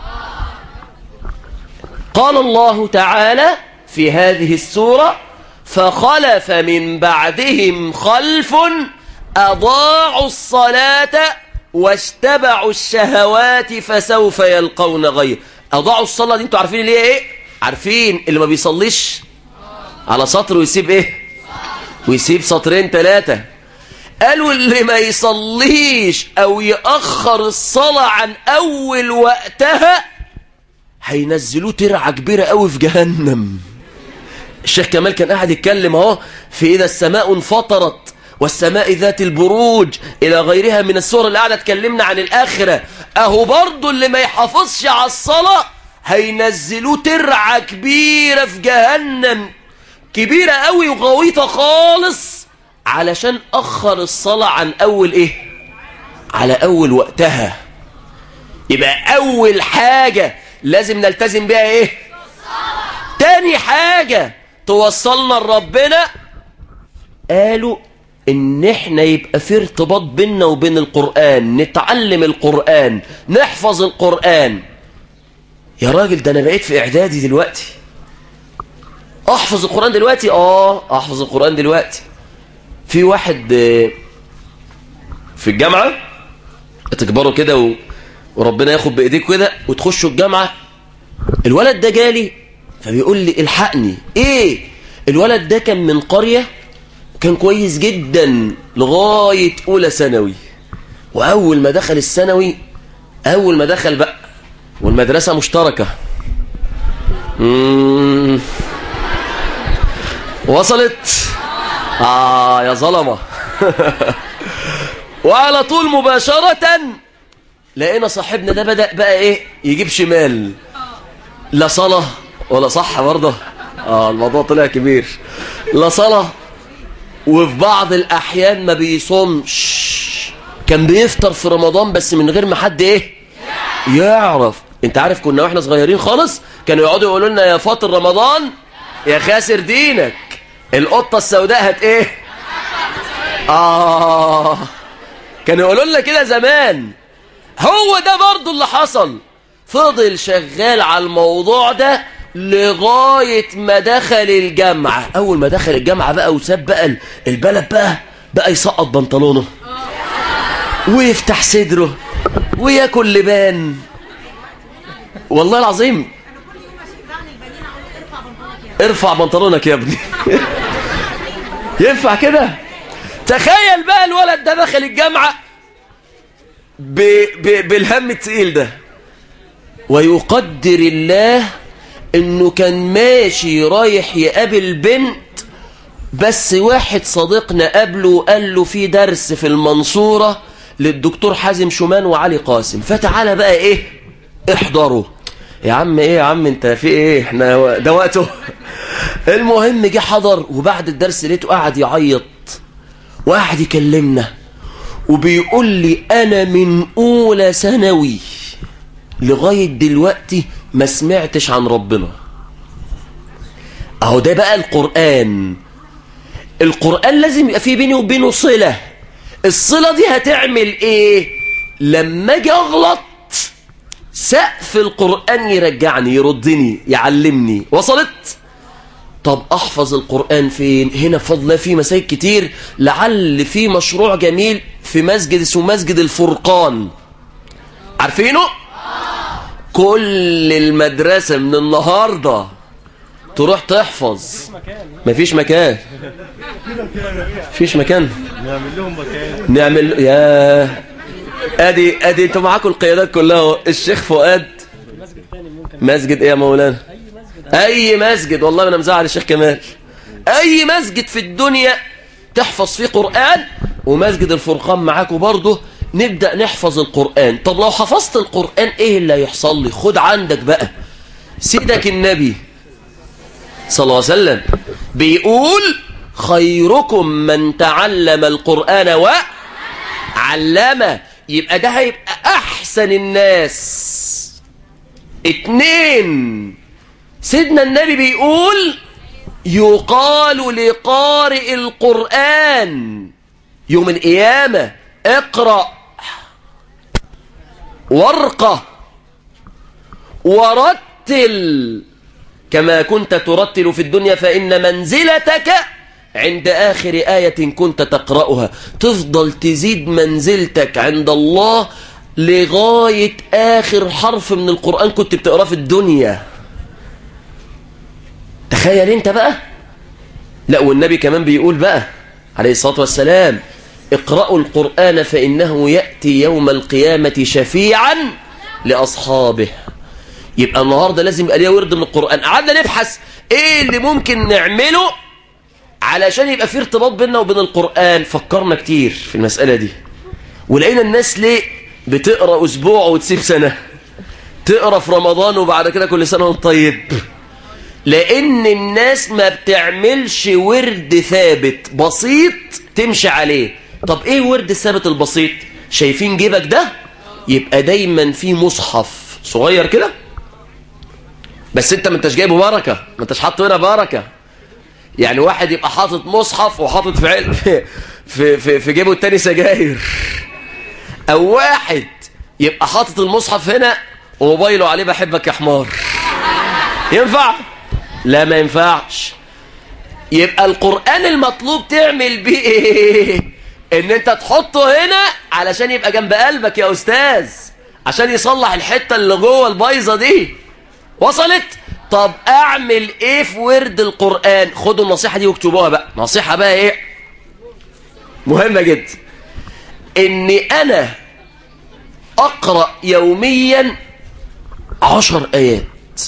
قال الله تعالى في هذه السورة فخلف من بعدهم خلف أضاعوا الصلاة واشتبعوا الشهوات فسوف يلقون غير. أضاعوا الصلاة دي انتوا عارفين اللي هي ايه؟ عارفين اللي ما بيصليش على سطر ويسيب ايه؟ ويسيب سطرين ثلاثة. قالوا اللي ما يصليش او يأخر الصلاة عن اول وقتها هينزلوه ترعة كبيرة قوي في جهنم. الشيخ كمال كان قاعد يتكلم اهو في إذا السماء انفطرت والسماء ذات البروج إلى غيرها من السور اللي قاعدة اتكلمنا عن الآخرة. أهو برضو اللي ما يحافظش على الصلاة هينزلوه ترعة كبيرة في جهنم، كبيرة قوي وغويطة خالص، علشان أخر الصلاة عن أول إيه؟ على أول وقتها. يبقى أول حاجة لازم نلتزم بها إيه؟ تاني حاجة توصلنا لربنا قالوا ان احنا يبقى في ارتباط بيننا وبين القرآن، نتعلم القرآن، نحفظ القرآن. يا راجل ده انا بقيت في اعدادي دلوقتي احفظ القرآن دلوقتي. اه احفظ القرآن دلوقتي. في واحد في الجامعة تكبروا كده و... وربنا ياخد بايديك كده وتخشوا الجامعة. الولد ده جالي فبيقول لي الحقني. ايه؟ الولد ده كان من قرية كان كويس جدا لغاية أولى ثانوي، وأول ما دخل الثانوي أول ما دخل بقى والمدرسة مشتركة مم. وصلت؟ آه يا ظلمة. وعلى طول مباشرة لقينا صاحبنا ده بدأ بقى إيه يجيب شمال، لا صلاة ولا صح برضه. آه الموضوع طلع كبير. لا صلاة، وفي بعض الأحيان ما بيصومش. كان بيفطر في رمضان بس من غير ما حد إيه يعرف. انت عارف كنا واحنا صغيرين خالص كانوا يقعدوا يقولوا لنا يا فاطر رمضان يا خاسر دينك، القطة السوداء هت إيه. آه كانوا يقولوا لنا كده زمان. هو ده برضو اللي حصل. فضل شغال على الموضوع ده لغاية ما دخل الجامعة. أول ما دخل الجامعة بقى وساب بقى البلد بقى بقى يسقط بنطلونه ويفتح صدره وياكل لبان. والله العظيم ارفع بنطلونك يا ابني. ينفع كده؟ تخيل بقى الولد ده دخل الجامعة ب... ب... بالهم التقيل ده، ويقدر الله انه كان ماشي رايح يقابل بنت، بس واحد صديقنا قابله وقال له في درس في المنصورة للدكتور حازم شومان وعلي قاسم، فتعالى بقى ايه احضره. يا عم ايه يا عم انت في ايه، احنا ده وقته. المهم جه حضر، وبعد الدرس لقيته قاعد يعيط وقاعد يكلمنا وبيقول لي انا من اولى ثانوي لغاية دلوقتي ما سمعتش عن ربنا. اهو ده بقى القرآن. القرآن لازم يبقى فيه بيني وبينه صلة. الصلة دي هتعمل ايه؟ لما اجي اغلط سقف القرآن يرجعني يردني يعلمني. وصلت؟ طب احفظ القرآن فين؟ هنا بفضل الله في مساجد كتير، لعل في مشروع جميل في مسجد اسمه مسجد الفرقان، عارفينه؟ كل المدرسة من النهاردة تروح تحفظ. مفيش مكان، مفيش مكان، نعمل لهم مكان، نعمل يا ادي ادي انتوا معاكم القيادات كلها. الشيخ فؤاد مسجد ايه يا مولانا؟ اي مسجد، والله انا مزعل الشيخ كمال. اي مسجد في الدنيا تحفظ فيه قرآن، ومسجد الفرقان معاكم برضه نبدأ نحفظ القرآن. طب لو حفظت القرآن ايه اللي هيحصل لي؟ خد عندك بقى سيدك النبي صلى الله عليه وسلم بيقول خيركم من تعلم القرآن وعلمه. يبقى ده هيبقى احسن الناس. اتنين، سيدنا النبي بيقول يقال لقارئ القرآن يوم القيامة اقرأ وارقى ورتل كما كنت ترتل في الدنيا فإن منزلتك عند آخر آية كنت تقرأها. تفضل تزيد منزلتك عند الله لغاية آخر حرف من القرآن كنت بتقرأ في الدنيا. تخيل انت بقى. لا، والنبي كمان بيقول بقى عليه الصلاة والسلام اقرأوا القرآن فإنه يأتي يوم القيامة شفيعا لأصحابه. يبقى النهاردة لازم يبقى ليه ورد من القرآن. قعدنا نبحث ايه اللي ممكن نعمله علشان يبقى في ارتباط بيننا وبين القرآن. فكرنا كتير في المسألة دي، ولقينا الناس ليه بتقرأ أسبوع وتسيب سنة، تقرأ في رمضان وبعد كده كل سنة وانت طيب. لأن الناس ما بتعملش ورد ثابت بسيط تمشي عليه. طب ايه ورد الثابت البسيط؟ شايفين جيبك ده؟ يبقى دايما في مصحف صغير كده، بس انت ما انتش جايبه بركة، ما انتش حاطه هنا بركة. يعني واحد يبقى حاطط مصحف وحاطط في عل... في في في, في جيبه التاني سجاير، او واحد يبقى حاطط المصحف هنا وموبايله عليه بحبك يا حمار. ينفع؟ لا ما ينفعش. يبقى القرآن المطلوب تعمل بيه ايه؟ ان انت تحطه هنا علشان يبقى جنب قلبك يا استاذ، عشان يصلح الحتة اللي جوه البايظة دي. وصلت؟ طب اعمل ايه في ورد القرآن؟ خدوا النصيحة دي واكتبوها بقى. نصيحة بقى ايه مهمة جدا، اني انا اقرأ يوميا عشر ايات.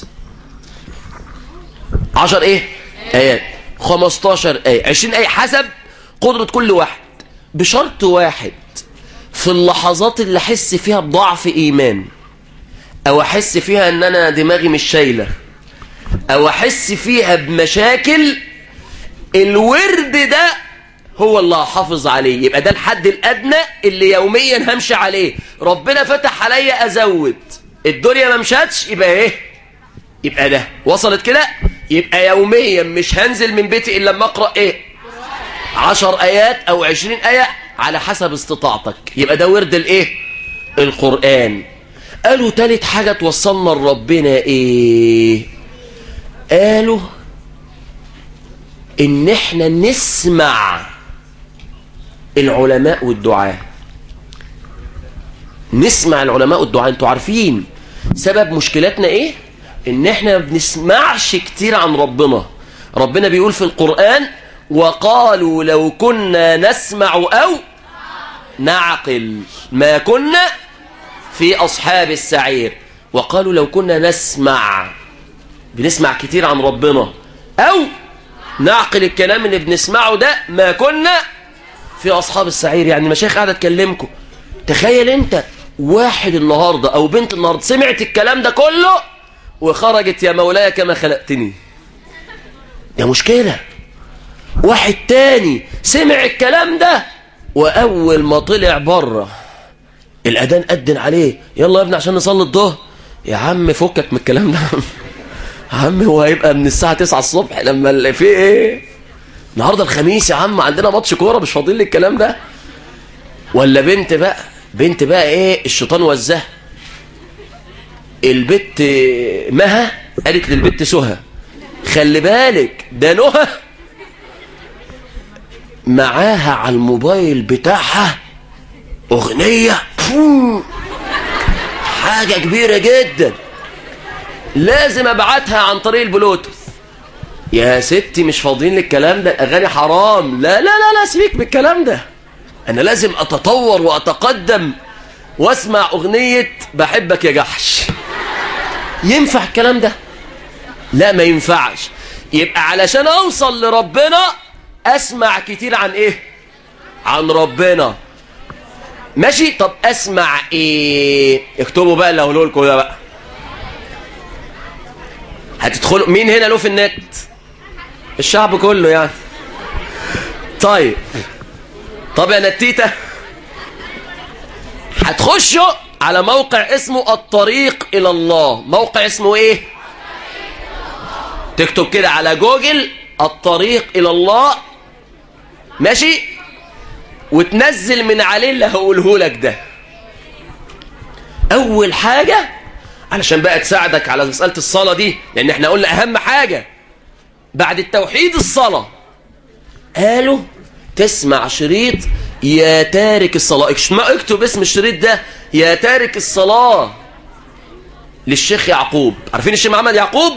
عشر ايه ايات؟ خمستاشر ايه، عشرين ايه، حسب قدرة كل واحد. بشرط واحد، في اللحظات اللي احس فيها بضعف ايمان، او احس فيها ان انا دماغي مش شايله، او احس فيها بمشاكل، الورد ده هو اللي هحافظ عليه. يبقى ده الحد الادنى اللي يوميا همشي عليه. ربنا فتح عليا ازود، الدنيا ما مشاتش، يبقى ايه؟ يبقى ده. وصلت كده؟ يبقى يوميا مش هنزل من بيتي الا لما اقرا ايه؟ عشر ايات او عشرين ايه على حسب استطاعتك. يبقى ده ورد الايه؟ القرآن. قالوا تالت حاجة توصلنا لربنا ايه؟ قالوا ان احنا نسمع العلماء والدعاء. نسمع العلماء والدعاء. انتوا عارفين سبب مشكلتنا ايه؟ ان احنا ما بنسمعش كتير عن ربنا. ربنا بيقول في القرآن وقالوا لو كنا نسمع او نعقل ما كنا في أصحاب السعير. وقالوا لو كنا نسمع، بنسمع كتير عن ربنا، أو نعقل الكلام اللي بنسمعه ده، ما كنا في أصحاب السعير. يعني المشايخ قاعدة تكلمكم، تخيل انت واحد النهاردة أو بنت النهاردة سمعت الكلام ده كله وخرجت يا مولاي كما خلقتني، ده مشكلة. واحد تاني سمع الكلام ده وأول ما طلع بره الأذان أذن عليه، يلا يا ابني عشان نصلي الظهر. يا عم فكك من الكلام ده يا عم، هو هيبقى من الساعة تسعة الصبح لما اللي فيه ايه النهاردة الخميس يا عم، عندنا ماتش كورة مش فاضيين للكلام ده. ولا بنت بقى، بنت بقى ايه الشيطان وزها، البت مها قالت للبت سهى خلي بالك ده نهى معاها على الموبايل بتاعها اغنية حاجة كبيرة جدا، لازم ابعتها عن طريق البلوتوث. يا ستي مش فاضيين للكلام ده، اغاني حرام، لا لا لا لا سيبك بالكلام ده، انا لازم اتطور واتقدم واسمع اغنية بحبك يا جحش. ينفع الكلام ده؟ لا ما ينفعش. يبقى علشان اوصل لربنا اسمع كتير عن ايه؟ عن ربنا. ماشي، طب اسمع ايه؟ اكتبوا بقى اللي هقوله لكم ده بقى. هتدخلوا مين هنا له في النت؟ الشعب كله يعني. طيب طب يا نتيتة هتخشوا على موقع اسمه الطريق الى الله. موقع اسمه ايه؟ تكتب كده على جوجل الطريق الى الله، ماشي، وتنزل من عليه اللي هقوله لك ده. اول حاجة علشان بقى تساعدك على مسألة الصلاة دي، لان احنا قلنا اهم حاجة بعد التوحيد الصلاة، قالوا تسمع شريط يا تارك الصلاة. اكتب اسم الشريط ده يا تارك الصلاة للشيخ يعقوب. عارفين الشيخ محمد يعقوب؟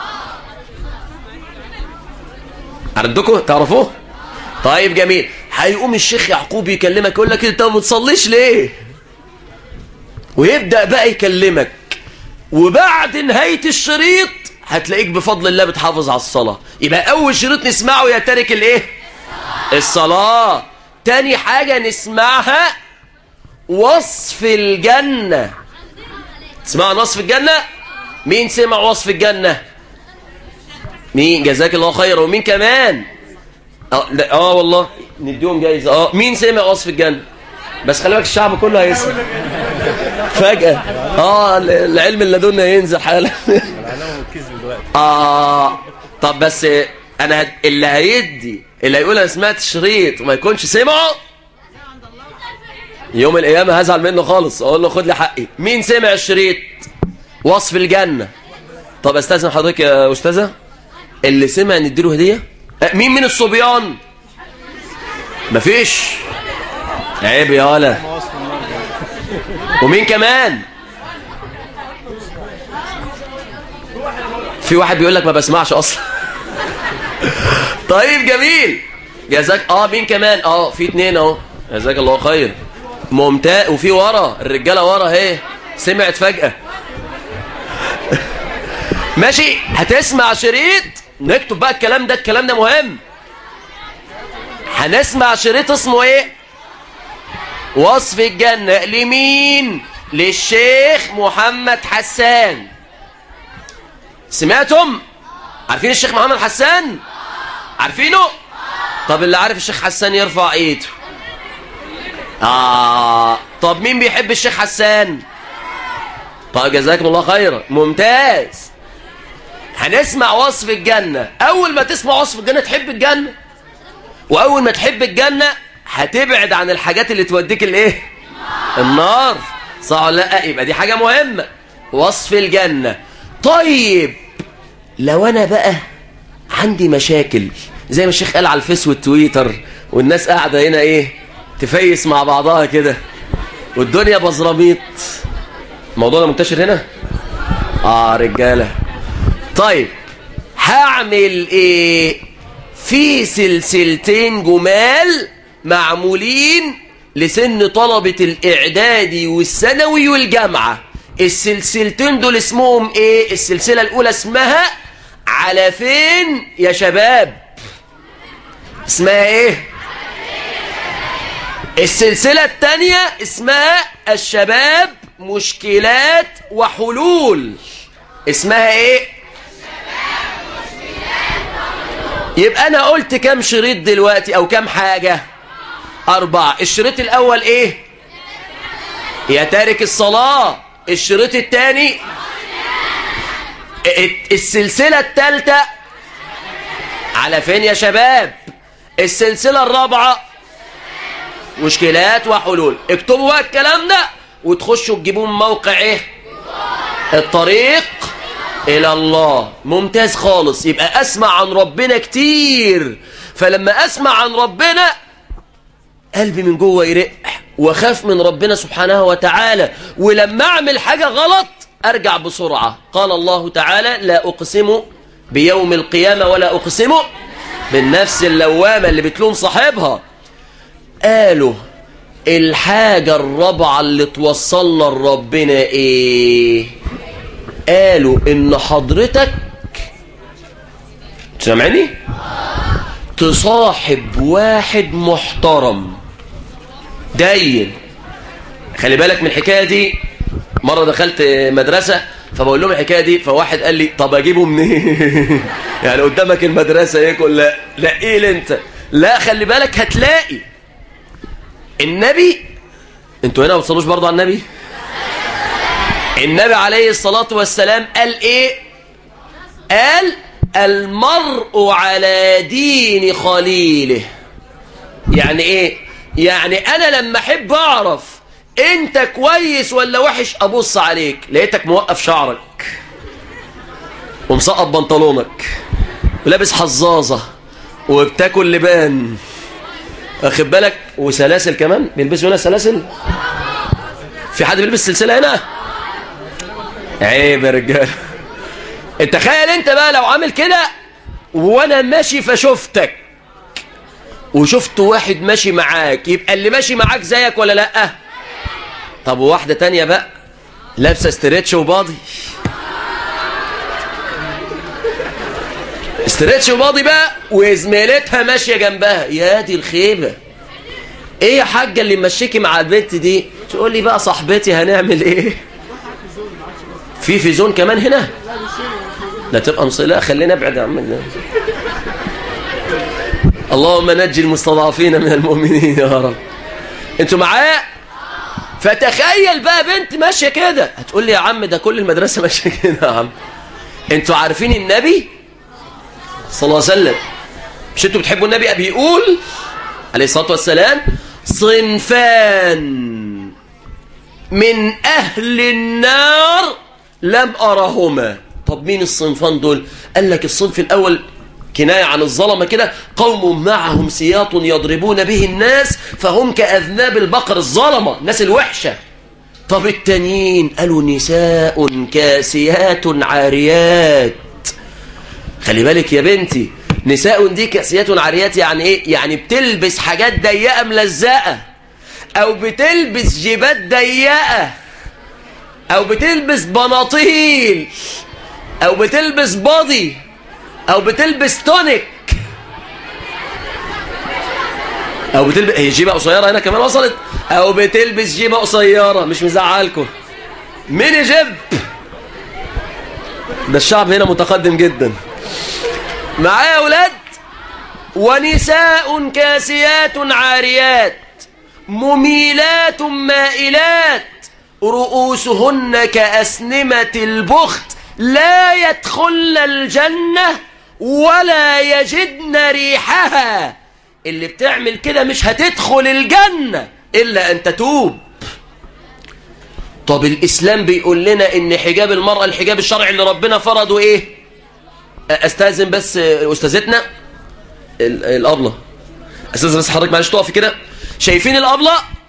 عندكم تعرفوه؟ طيب جميل. هيقوم الشيخ يعقوب يكلمك يقول لك انت ما بتصليش ليه، ويبدأ بقى يكلمك، وبعد نهاية الشريط هتلاقيك بفضل الله بتحافظ على الصلاة. يبقى اول شريط نسمعه يا تارك الايه؟ الصلاة. تاني حاجة نسمعها وصف الجنة. تسمعوا وصف الجنة؟ مين سمع وصف الجنة؟ مين؟ جزاك الله خير. ومين كمان؟ اه لا اه والله نديهم جايزة. اه مين سمع وصف الجنة؟ بس خلي بالك الشعب كله هيسمع فجأة. اه العلم اللدنا ينزل حالا. اه طب بس انا هد... اللي هيدي اللي هيقول انا سمعت الشريط وما يكونش سمعه يوم القيامة هزعل منه خالص، اقول له خد لي حقي. مين سمع الشريط وصف الجنة؟ طب استاذن حضرتك يا استاذة، اللي سمع نديله هدية. مين من الصبيان؟ مفيش، عيب يا ولا. ومين كمان؟ في واحد بيقول لك ما بسمعش اصلا. طيب جميل جزاك. اه مين كمان؟ اه في اتنين اهو جزاك الله خير ممتاز. وفي ورا الرجاله ورا اهي سمعت فجأة. ماشي، هتسمع شريط. نكتب بقى الكلام ده، الكلام ده مهم. هنسمع شريط اسمه ايه؟ وصف الجنة. لمين؟ للشيخ محمد حسان. سمعتم؟ عارفين الشيخ محمد حسان؟ عارفينه؟ طب اللي عارف الشيخ حسان يرفع ايده. آه طب مين بيحب الشيخ حسان؟ طيب جزاكم الله خيرا ممتاز. هنسمع وصف الجنة. أول ما تسمع وصف الجنة تحب الجنة، وأول ما تحب الجنة هتبعد عن الحاجات اللي توديك الايه؟ النار. صح ولا لا؟ يبقى دي حاجة مهمة، وصف الجنة. طيب لو أنا بقى عندي مشاكل زي ما الشيخ قال على الفيس والتويتر، والناس قاعدة هنا ايه تفيس مع بعضها كده والدنيا بزراميط، الموضوع ده منتشر هنا؟ اه رجالة. طيب هعمل ايه؟ في سلسلتين جمال معمولين لسن طلبة الإعدادي والثانوي والجامعة. السلسلتين دول اسمهم ايه؟ السلسلة الأولى اسمها على فين يا شباب؟ اسمها ايه؟ السلسلة الثانية اسمها الشباب مشكلات وحلول. اسمها ايه؟ يبقى انا قلت كم شريط دلوقتي او كم حاجة؟ اربعة. الشريط الاول ايه؟ يا تارك الصلاة. الشريط الثاني السلسلة الثالثة على فين يا شباب. السلسلة الرابعة مشكلات وحلول. اكتبوا بقى الكلام ده وتخشوا تجيبوه من موقع ايه؟ الطريق الى الله. ممتاز خالص. يبقى اسمع عن ربنا كتير، فلما اسمع عن ربنا قلبي من جوه يرق وخاف من ربنا سبحانه وتعالى، ولما اعمل حاجة غلط ارجع بسرعة. قال الله تعالى لا اقسم بيوم القيامة ولا اقسم بالنفس اللوامة اللي بتلوم صاحبها. قالوا الحاجة الرابعة اللي توصلنا لربنا ايه؟ قالوا ان حضرتك سامعني تصاحب واحد محترم داين. خلي بالك من الحكاية دي. مرة دخلت مدرسة فبقول لهم الحكاية دي، فواحد قال لي طب اجيبه منين؟ يعني قدامك المدرسة ايه كلها؟ لا ايه اللي انت؟ لا خلي بالك هتلاقي النبي. انتوا هنا ما بتصلوش برضو على النبي؟ النبي عليه الصلاة والسلام قال ايه؟ قال المرء على دين خليله. يعني ايه؟ يعني انا لما احب اعرف انت كويس ولا وحش ابص عليك، لقيتك موقف شعرك ومسقط بنطلونك ولابس حظاظة وبتاكل لبان، واخد بالك، وسلاسل كمان. بيلبسوا هنا سلاسل؟ في حد بيلبس سلسلة هنا؟ عيب يا رجال. انت تخيل انت بقى لو عامل كده وانا ماشي فشفتك وشفت واحد ماشي معاك، يبقى اللي ماشي معاك زيك ولا لا؟ طب وواحدة تانية بقى لابسة استريتش وباضي، استريتش وباضي بقى وزميلتها ماشية جنبها، يا دي الخيبة. ايه يا حاجة اللي مشيكي مع البنت دي؟ تقول لي بقى صاحبتي هنعمل ايه؟ في في زون كمان هنا؟ لا تبقى مصيلة. خلينا ابعد يا عم. اللهم نجي المستضعفين من المؤمنين يا رب. انتوا معايا؟ فتخيل بقى بنت ماشية كده، هتقول لي يا عم ده كل المدرسة ماشية كده. يا عم انتوا عارفين النبي صلى الله عليه وسلم، مش انتوا بتحبوا النبي؟ بيقول عليه الصلاة والسلام صنفان من أهل النار لم أرهما. طب مين الصنفان دول؟ قال لك الصنف الأول كناية عن الظلمة كده، قوم معهم سياط يضربون به الناس فهم كأذناب البقر. الظلمة الناس الوحشة. طب التانيين قالوا نساء كاسيات عاريات. خلي بالك يا بنتي، نساء دي كاسيات عاريات يعني ايه؟ يعني بتلبس حاجات ضيقة ملزقة، او بتلبس جيبات ضيقة، او بتلبس بناطيل، او بتلبس بادي، او بتلبس تونيك، او بتلبس هي جيبه قصيره هنا كمان وصلت، او بتلبس جيبه قصيره. مش مزعلكم ميني جيب؟ ده الشعب هنا متقدم جدا. معايا يا اولاد؟ ونساء كاسيات عاريات مميلات مائلات رؤوسهن كأسنمة البخت لا يدخلن الجنة ولا يجدن ريحها. اللي بتعمل كده مش هتدخل الجنة إلا أن تتوب. طب الإسلام بيقول لنا إن حجاب المرأة الحجاب الشرعي اللي ربنا فرضه إيه؟ أستاذن بس أستاذتنا الأبلة، أستاذن بس حضرتك معلش تقفي كده. شايفين الأبلة؟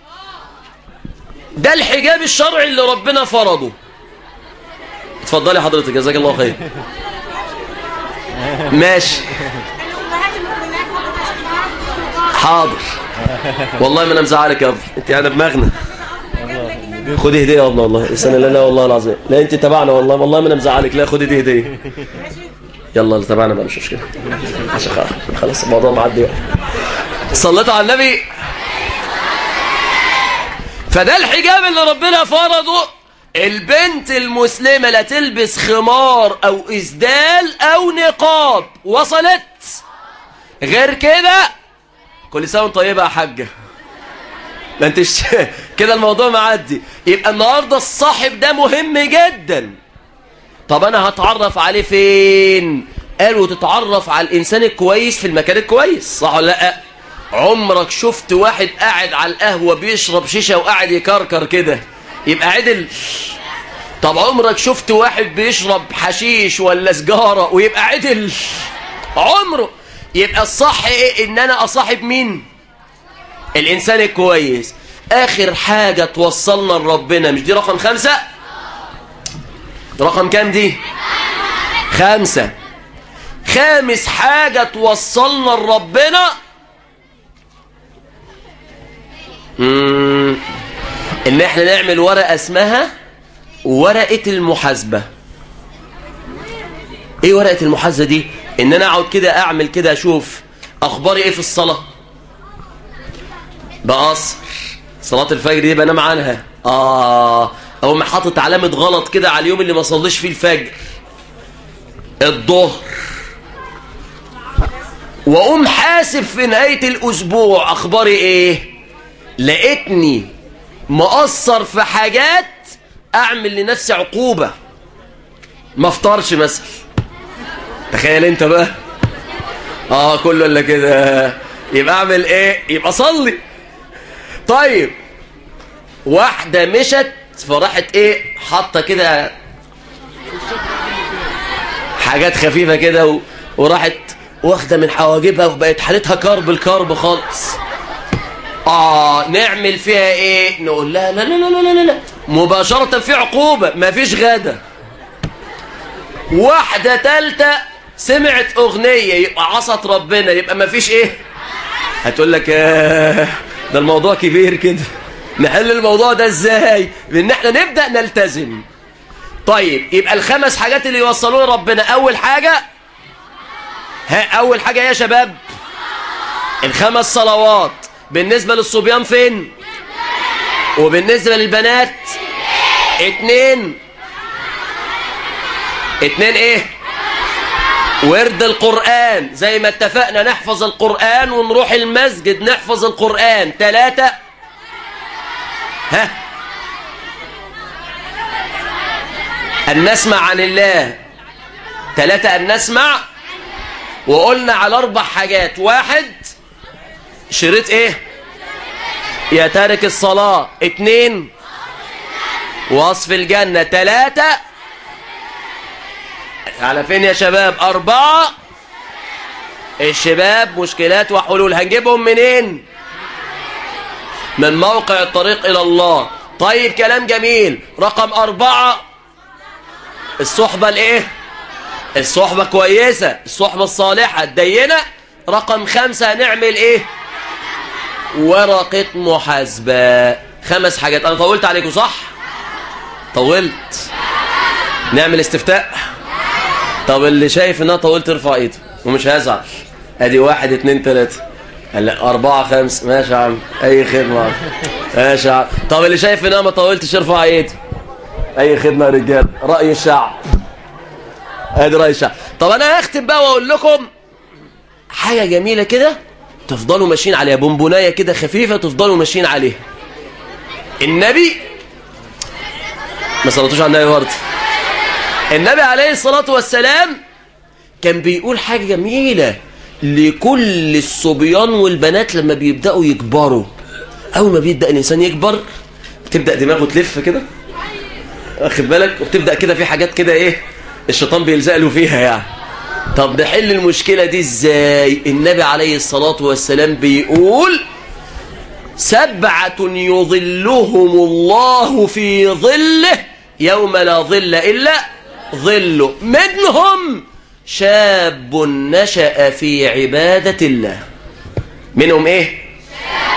ده الحجاب الشرعي اللي ربنا فرضه. اتفضلي حضرتك جزاك الله خير. ماشي حاضر والله ما انا مزعلك يا ابني، انت قاعده دماغنا. خدي هديه يا ابني والله. السنه لا لا والله العظيم، لا انت تبعنا والله، والله ما انا مزعلك. لا خدي دي هديه. يلا اللي تبعنا بقى مش مشكله، عشان خلاص الموضوع معدي بقى. صليت على النبي. فده الحجاب اللي ربنا فرضه. البنت المسلمة لا تلبس خمار او اسدال او نقاب. وصلت؟ غير كده كل سنة وانت طيبة يا حاجة. ما انتش كده الموضوع معدي. يبقى النهاردة الصاحب ده مهم جدا. طب انا هتعرف عليه فين؟ قالوا تتعرف على الانسان الكويس في المكان الكويس، صح ولا لا؟ عمرك شفت واحد قاعد على القهوة بيشرب شيشة وقاعد يكركر كده يبقى عدل؟ طب عمرك شفت واحد بيشرب حشيش ولا سجارة ويبقى عدل؟ عمره. يبقى الصح ايه؟ ان انا اصاحب مين؟ الانسان الكويس. اخر حاجة توصلنا لربنا، مش دي رقم خمسة؟ رقم كام دي؟ خمسة. خامس حاجة توصلنا لربنا مم. ان احنا نعمل ورقة اسمها ورقة المحاسبة. ايه ورقة المحاسبة دي؟ ان انا اقعد كده اعمل كده اشوف اخباري ايه في الصلاة. بقصر صلاة الفجر دي بنام عنها. اه او ما حاطط علامة غلط كده على اليوم اللي ما صليش فيه الفجر. الظهر. واقوم حاسب في نهاية الاسبوع اخباري ايه. لقيتني مقصر في حاجات اعمل لنفسي عقوبة. ما افطرش مثلا. تخيل انت بقى. اه كله الا كده. يبقى اعمل ايه؟ يبقى صلي. طيب واحدة مشت فراحت ايه حاطة كده حاجات خفيفة كده و... وراحت واخدة من حواجبها وبقت حالتها كرب الكرب خالص. اه نعمل فيها ايه؟ نقول لا لا لا لا لا لا مباشرة في عقوبة. مفيش غدا. واحدة تالتة سمعت اغنية يبقى عصت ربنا. يبقى مفيش ايه؟ هتقول لك آه ده الموضوع كبير كده. نحل الموضوع ده ازاي؟ بان احنا نبدأ نلتزم. طيب يبقى الخمس حاجات اللي يوصلون ربنا. اول حاجة ها اول حاجة يا شباب الخمس صلوات. بالنسبة للصبيان فين؟ وبالنسبة للبنات اتنين. اتنين ايه؟ ورد القرآن زي ما اتفقنا نحفظ القرآن ونروح المسجد نحفظ القرآن. تلاتة ها أن نسمع عن الله. تلاتة أن نسمع. وقلنا على أربع حاجات. واحد شريط ايه؟ يا تارك الصلاة. اتنين وصف الجنة. تلاتة على فين يا شباب؟ أربعة الشباب مشكلات وحلول. هنجيبهم منين؟ من موقع الطريق إلى الله. طيب كلام جميل. رقم أربعة الصحبة الايه؟ الصحبة كويسة، الصحبة الصالحة الدينة. رقم خمسة هنعمل ايه؟ ورقة محاسبة. خمس حاجات. انا طولت عليكم صح؟ طولت. نعمل استفتاء. طب اللي شايف ان انا طولت ارفع ايده ومش هزعل. ادي واحد اتنين تلاتة. هلا اربعة خمسة. ماشي يا عم اي خدمة. ماشي يا عم. طب اللي شايف ان انا ما طولتش ارفع ايده. اي خدمة يا رجال. رأي الشعب. ادي رأي الشعب. طب انا هختم بقى واقول لكم حاجة جميلة كده تفضلوا ماشيين عليها. بونبونايه كده خفيفة تفضلوا ماشيين عليها. النبي ما صلاتوش على النبي برضه. النبي عليه الصلاة والسلام كان بيقول حاجة جميلة لكل الصبيان والبنات لما بيبدأوا يكبروا. أول ما بيبدأ الإنسان يكبر تبدأ دماغه تلف كده واخد بالك، وبتبدأ كده في حاجات كده إيه الشيطان بيلزق له فيها يعني. طب نحل المشكلة دي إزاي؟ النبي عليه الصلاة والسلام بيقول سبعة يظلهم الله في ظله يوم لا ظل إلا ظله. منهم شاب نشأ في عبادة الله. منهم إيه؟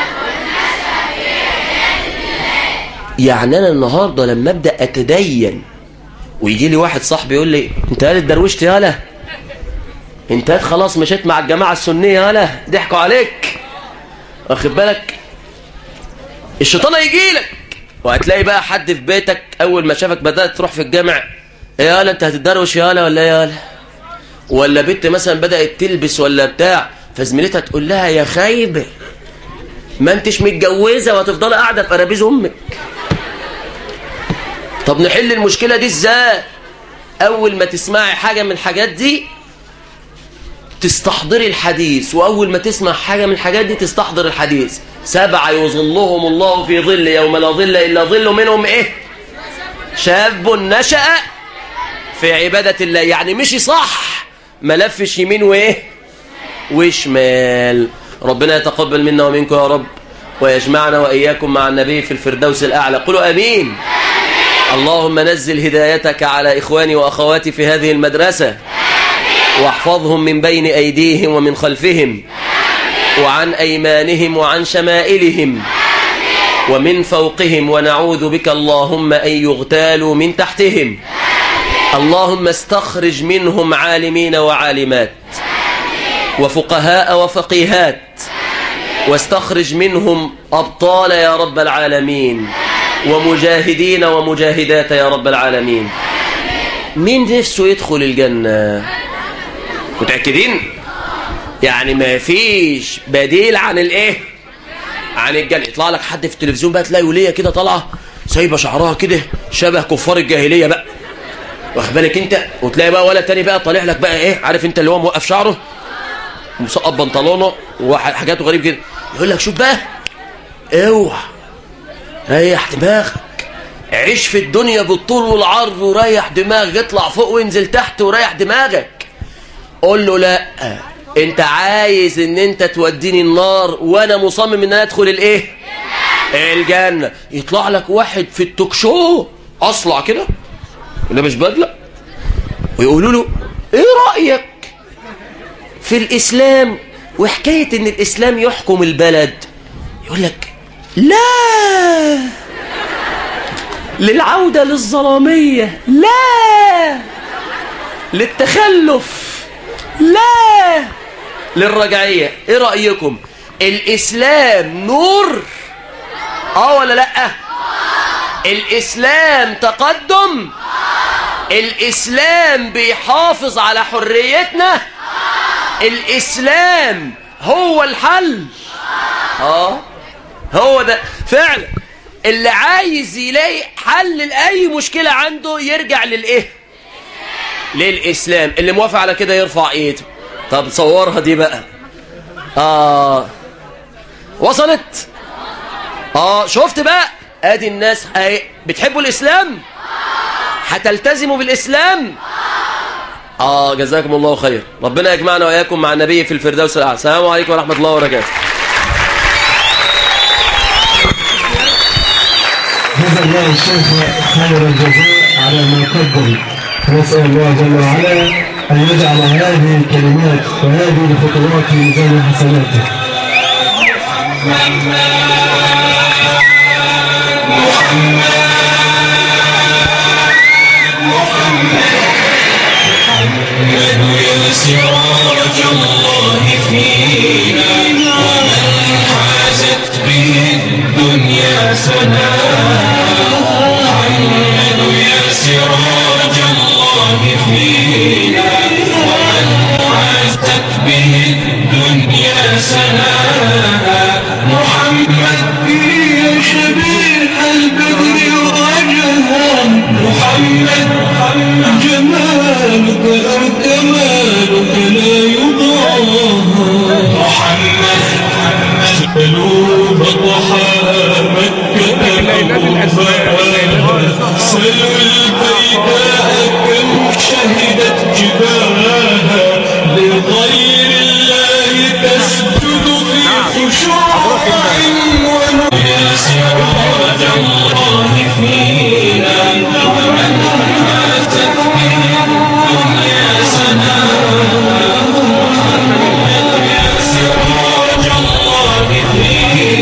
يعني أنا النهاردة لما أبدأ أتدين ويجي لي واحد صاحبي يقول لي أنت قال اتدروشت يالا، أنت خلاص مشيت مع الجماعة السنية يالا، ضحكوا عليك، واخد بالك؟ الشيطان هيجي لك، وهتلاقي بقى حد في بيتك أول ما شافك بدأت تروح في الجامع، يالا أنت هتتدروش يالا ولا يالا؟ ولا بنت مثلا بدأت تلبس ولا بتاع، فزميلتها تقول لها يا خايبة ما انتش متجوزة وهتفضل قاعدة في قرابيز أمك. طب نحل المشكلة دي ازاي؟ أول ما تسمعي حاجة من الحاجات دي تستحضري الحديث، وأول ما تسمع حاجة من الحاجات دي تستحضر الحديث. سبعة يظلهم الله في ظل يوم لا ظل إلا ظل، منهم إيه؟ شاب نشأ في عبادة الله. يعني مشي صح، ملفش يمين وإيه وشمال. ربنا يتقبل منا ومنكم يا رب، ويجمعنا وإياكم مع النبي في الفردوس الأعلى. قولوا أمين. اللهم نزل هدايتك على إخواني وأخواتي في هذه المدرسة، واحفظهم من بين أيديهم ومن خلفهم وعن أيمانهم وعن شمائلهم ومن فوقهم، ونعوذ بك اللهم أن يغتالوا من تحتهم. اللهم استخرج منهم عالمين وعالمات وفقهاء وفقيهات، واستخرج منهم أبطال يا رب العالمين، ومجاهدين ومجاهدات يا رب العالمين. مين نفسه يدخل الجنة؟ متأكدين؟ يعني ما فيش بديل عن الايه؟ عن الجنة. يطلع لك حد في التلفزيون بقى تلاقي وليه كده طالعه سايبه شعرها كده شبه كفار الجاهليه بقى، واخد بالك انت؟ وتلاقي بقى ولا تاني بقى طالع لك بقى ايه، عارف انت اللي هو موقف شعره ومسقط بنطلونه وحاجاته غريب كده، يقول لك شوف بقى اوعى ريح دماغك، عيش في الدنيا بالطول والعرض وريح دماغك، اطلع فوق وانزل تحت وريح دماغك. قول له لا، انت عايز ان انت توديني النار وانا مصمم ان انا ادخل الايه؟ الجنة. يطلع لك واحد في التوك شو اصلع كده ولا مش بدله، ويقولوا له ايه رأيك في الاسلام وحكاية ان الاسلام يحكم البلد؟ يقول لك لا، للعودة للظلامية، لا، للتخلف، لا، للرجعية. ايه رأيكم؟ الاسلام نور اه ولا لا؟ الاسلام تقدم، الاسلام بيحافظ على حريتنا، الاسلام هو الحل. اه هو ده فعلا. اللي عايز يلاقي حل لأي مشكلة عنده يرجع للإيه؟ للإسلام. اللي موافق على كده يرفع إيده. طب صورها دي بقى. آه وصلت؟ آه شفت بقى؟ آدي الناس أي بتحبوا الإسلام؟ هتلتزموا بالإسلام؟ آه جزاكم الله خير. ربنا يجمعنا وإياكم مع النبي في الفردوس الأعلى. السلام عليكم ورحمة الله وبركاته. جزا الله الشيخ خير الجزاء على ما قدم، ونسأل الله جل وعلا أن يجعل هذه الكلمات وهذه الخطوات في ميزان حسناته. محمد يا سراج الله فينا، ومن حازت به الدنيا سنا. محمد يا سراج الله فينا، ومن حازت به الدنيا سنا. محمد يا شبيه البدر وجها، محمد جمالك أو كمالك لا يضاهى. محمد سلوا بطحاء مكة أبوها، سلوا البيداء كم شهدت جباها، لغير الله تسجد في خشوع ونور. يا سراج الله فينا، ومن حازت به الدنيا سنا. محمد يا سراج الله فينا.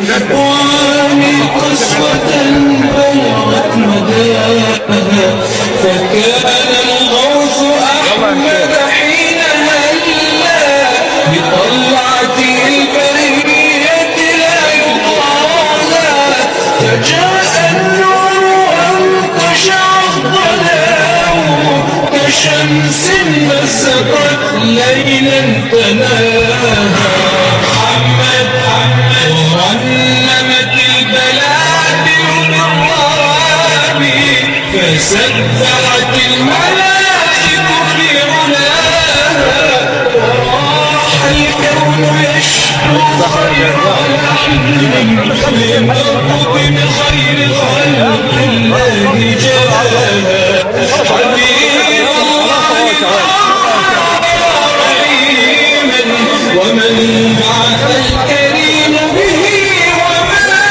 إخواني قسوة بلغت مداها فكان الغوث أحمد حين هلا بطلعة البرية لا يطالى فجاء النور وانقشع الظلام كشمس مسقت ليلا تناها محمد محمد رنمت البلادل بالرابي فسبحت الملائك في علاها وراح الكون يشكو خير المرء بخير خلق الله جلاها حبيب الله رحيما ومن بعث الكريم به وما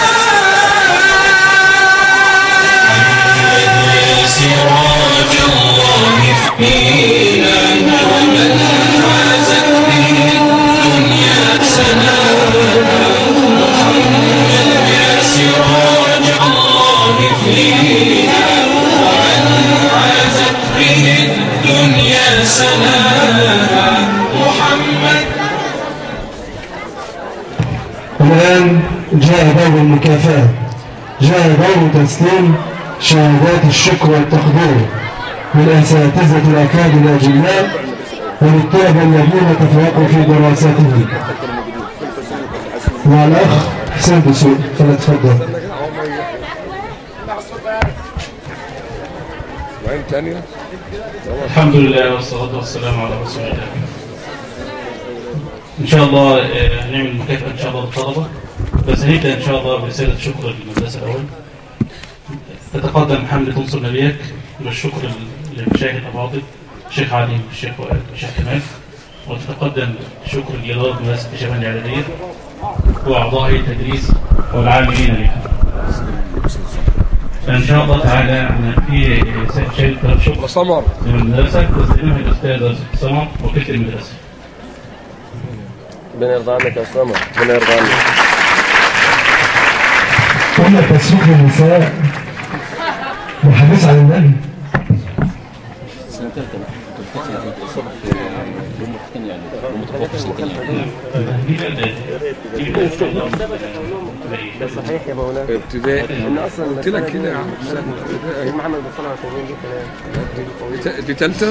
سراج الله فينا ومن عازت به الدنيا سناها محمد يا سراج الله فينا ومن عازت به الدنيا سناها محمد. الآن جاء دور المكافأة، جاء دور تسليم شهادات الشكر والتقدير للأساتذة الأكابر الأجلاء وللطلبة الذين تفوقوا في دراساتهم. مع الأخ حسين دسوق فليتفضل. الحمد لله والصلاة والسلام على رسول الله. إن شاء الله هنعمل مكافأة إن شاء الله للطلبة، بس هنبدأ إن شاء الله برسالة شكر للمدرسة الأول. تتقدم حملة تنصر نبيك بالشكر للمشايخ الأفاضل الشيخ علي والشيخ وائل والشيخ كمال، وتتقدم شكر لإدارة مدرسة شبان الإعدادية وأعضاء التدريس والعاملين بها. فإن شاء الله تعالى في شهادة شكر سمر من المدرسة تسلمها الأستاذة سمر وكيلة المدرسة. ربنا يرضى عنك يا سمر، ربنا يرضى عنك. قلنا تسويق النساء والحديث عن النبي. سنة ثالثة الصبح في يوم الثاني يعني يوم متفوق سنة ده صحيح يا مولانا. ابتدائي ان اصلا قلت لك كده يا عم. محمد بن صالح العثيمين دي كلام دي ثالثة.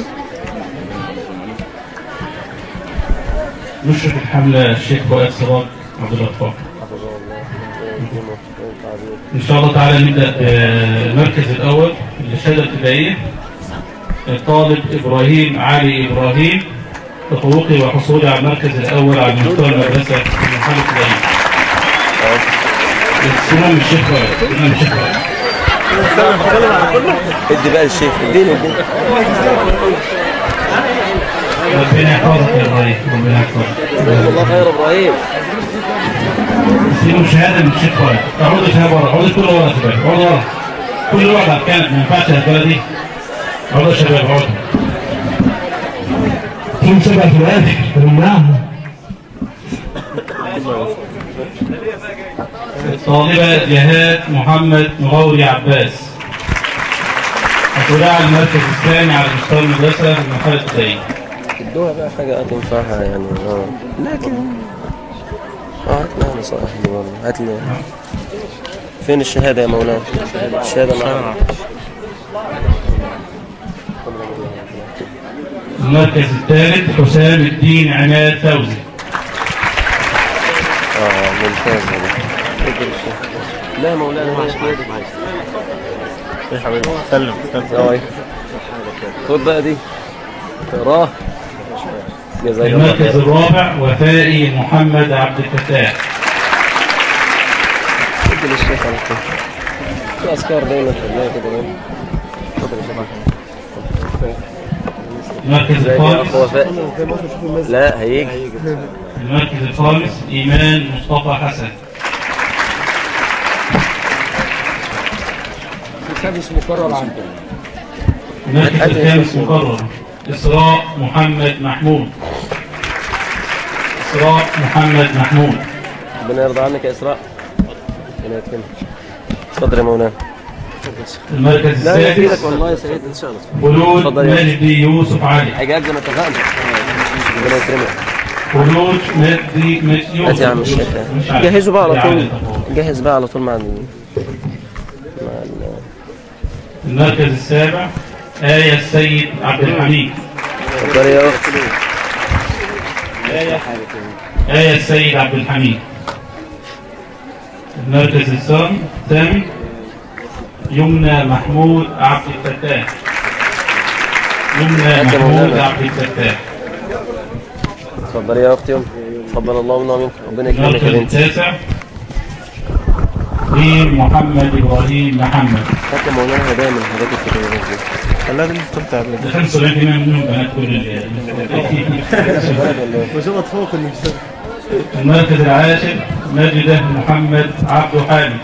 مشرف الحملة الشيخ وائل سراج عبد الغفار. إن شاء الله تعالى نبدأ بالمركز الأول للشهادة الابتدائية الطالب إبراهيم علي إبراهيم تفوقي وحصولي على المركز الأول على مستوى المدرسة في المرحلة الابتدائية. السلام الشيخ وائل. السلام الشيخ وائل. ادي بقى الشيخ اديني اديني. ربنا يحفظك يا إبراهيم، ربنا يحفظك. جزاك الله خير إبراهيم. تسليم شهادة من الشيخ وائل. اقعدوا فيها بره، اقعدوا كل ورا يا شباب، اقعدوا ورا. كل ورا كانت ما ينفعش الهدوله دي. اقعدوا يا شباب اقعدوا. في مسابقة في الآخر رمناها. الطالبة جهاد محمد مغوري عباس حصولها على المركز الثاني على مستوى المدرسة في المرحلة الابتدائية. ادوها بقى حاجة تنفعها يعني اه لكن اه هات لنا نصائح دي والله. هات لي فين الشهادة يا مولانا؟ الشهادة معانا. المركز الثالث حسام الدين عماد فوزي. اه ممتاز والله. لا يا مولانا ما كده. يا حبيبي سلم سلم. خد بقى دي تقراه. المركز الرابع وفائي محمد عبد الفتاح. ادي للشيخ على طول. في اذكار دايما في الله كده دايما. المركز الخامس لا هيجي. المركز الخامس إيمان مصطفى حسن. الخامس مقرر عنده. المركز الخامس مقرر إسراء محمد محمود. إسراء محمد محمود. ربنا يرضى عنك يا إسراء. اتفضل يا مولانا. المركز لا يفيدك السادس والله يا سيدي ان شاء الله. خلود اتفضل يا مجدي يوسف علي. حجاج زي ما اتفقنا. ربنا يكرمك. خلود مجدي يوسف. هات يا عم الشيخ. جهزوا بقى على طول. جهز بقى على طول مع ال... مع ال... المركز السابع آية السيد عبد الحميد. اتفضل يا اخت. آية آية السيد عبد الحميد. المركز الثامن يمنى محمود عبد الفتاح. يمنى محمود عبد الفتاح. اتفضل يا اختي. تقبل الله منا ومنكم. ربنا يكرمك يا المركز بنتي. التاسع ريم محمد ابراهيم محمد. حتى مولانا هدايا من الحاجات الكتير دي. خلاها دي تمتع بيها. خمسة وسبعين بالمية منهم بنات كل اللي وشغلت فوق المجتمع. المركز العاشر ماجدة محمد عبد حامد.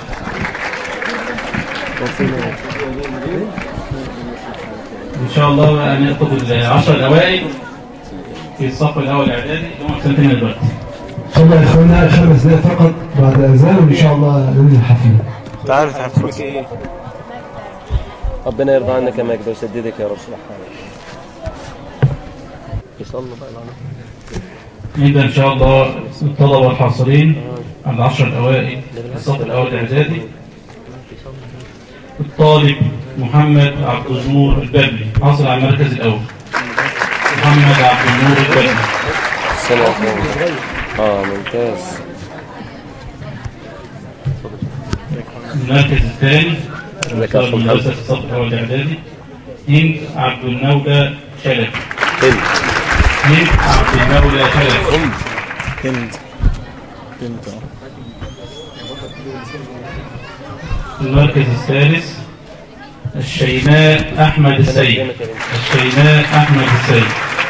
ان شاء الله هناخد العشر الاوائل في الصف الاول الاعدادي هم سنتين دلوقتي. ان شاء الله يا اخوانا خمس دقائق فقط بعد اذان وان شاء الله ننهي الحفله. تعرف حفلك ايه؟ ربنا يرضى عنك يا مجد ويسددك يا رب. يصلوا بقى العلم. نبدأ إن شاء الله الطلبة الحاصلين على العشر الأوائل الصف الأول الإعدادي. الطالب محمد عبد النور البابلي حاصل على المركز الأول. محمد عبد النور البابلي. السنة الأولى. آه ممتاز. المركز الثاني مختار مدرسة الصف الأول الإعدادي هند عبد المولى شلبي. هند هند عبد المولى شلبي. هند هند هند المركز الثالث الشيماء أحمد السيد. الشيماء أحمد السيد.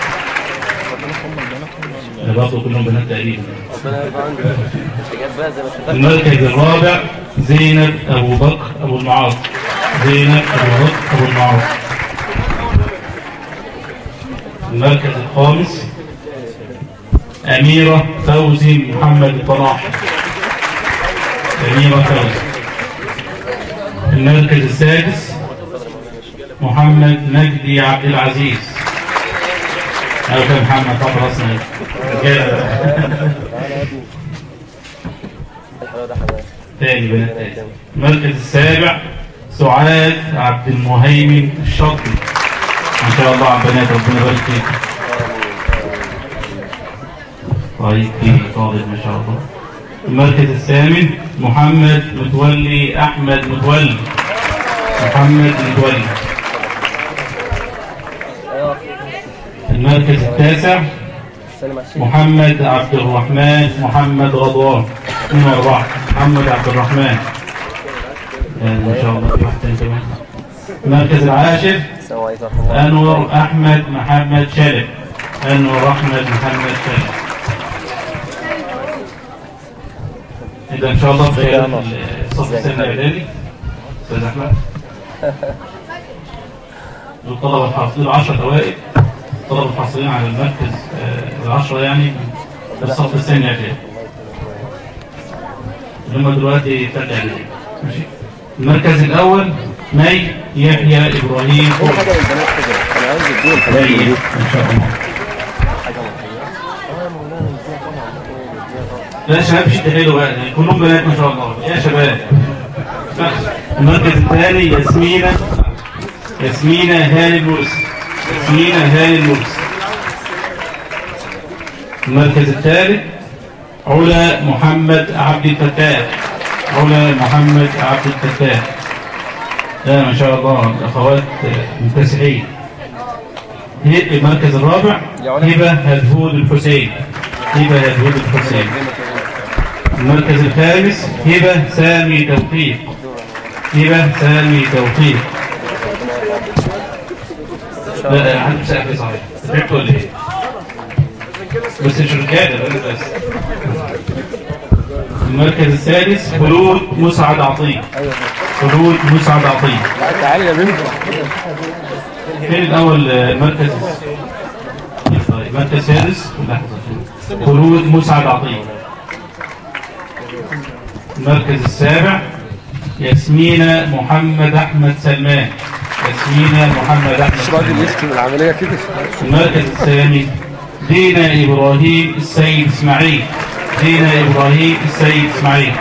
أنا برضه كلهم بنات تقريبا. المركز الرابع زينب أبو بكر أبو المعاصي. زينب أبو بكر أبو المعاصي. المركز الخامس أميرة فوزي محمد الطلاح. أميرة فوزي. المركز السادس محمد مجدي عبد العزيز. أو كان محمد فقط رسمي. تاني بنات تاني. المركز السابع سعاد عبد المهيمن الشاطري. ما شاء الله على البنات ربنا يبارك فيك. طيب في طالب ما شاء الله. المركز الثامن محمد متولي أحمد متولي. محمد متولي. المركز التاسع محمد عبد الرحمن محمد رضوان. اثنين واربعة محمد عبد الرحمن. ما شاء الله في واحد تاني كمان. المركز العاشر أنور أحمد محمد شلب. أنور أحمد محمد شلب. إذا إن شاء الله في الصف الثاني الإعدادي أستاذ أحمد الطلبة الحاصلين العشرة أوائل. الطلبة الحاصلين على المركز العشرة يعني في الصف الثاني الإعدادي اللي هم دلوقتي ثالث إعدادي. ماشي. المركز الأول مي يحيى إبراهيم. هو حاجة للبنات كده. أنا عايز أديهم الحاجات دي إن شاء الله. لا شباب مش تحيلوا بقى كلهم بنات ما شاء الله يا شباب. المركز الثاني ياسمينة ياسمينة هاني المرسي. ياسمينة هاني المرسي. المركز الثالث علا محمد عبد الفتاح. علا محمد عبد الفتاح. لا ما شاء الله الأخوات مكتسحين. المركز الرابع هبة هدهود الحسين. هبة هدهود الحسين. المركز الخامس هبة سامي توفيق. هبة سامي توفيق. لا عندي سقف صحيح. تعبت ولا ايه؟ بس مش رجاله بس. المركز السادس خلود مسعد عطيه. خلود مسعد عطيه. تعالي يا بنت. فين الأول مركز المركز السادس خلود مسعد عطيه. المركز السابع ياسمين محمد أحمد سلمان. ياسمين محمد أحمد سلمان. يختم العملية كده. المركز الثاني دينا إبراهيم السيد إسماعيل. دينا إبراهيم السيد إسماعيل.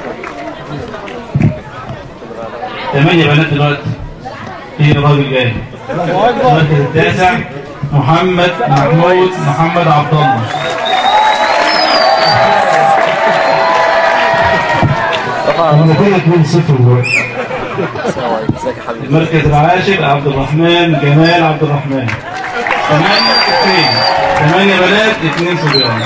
ثمانية بنات دلوقتي. في راجل جاي. المركز التاسع محمد محمود محمد عبد الله. المركز العاشر عبد الرحمن جمال عبد الرحمن. ثمانية اثنين. ثمانية بنات اثنين صبيان.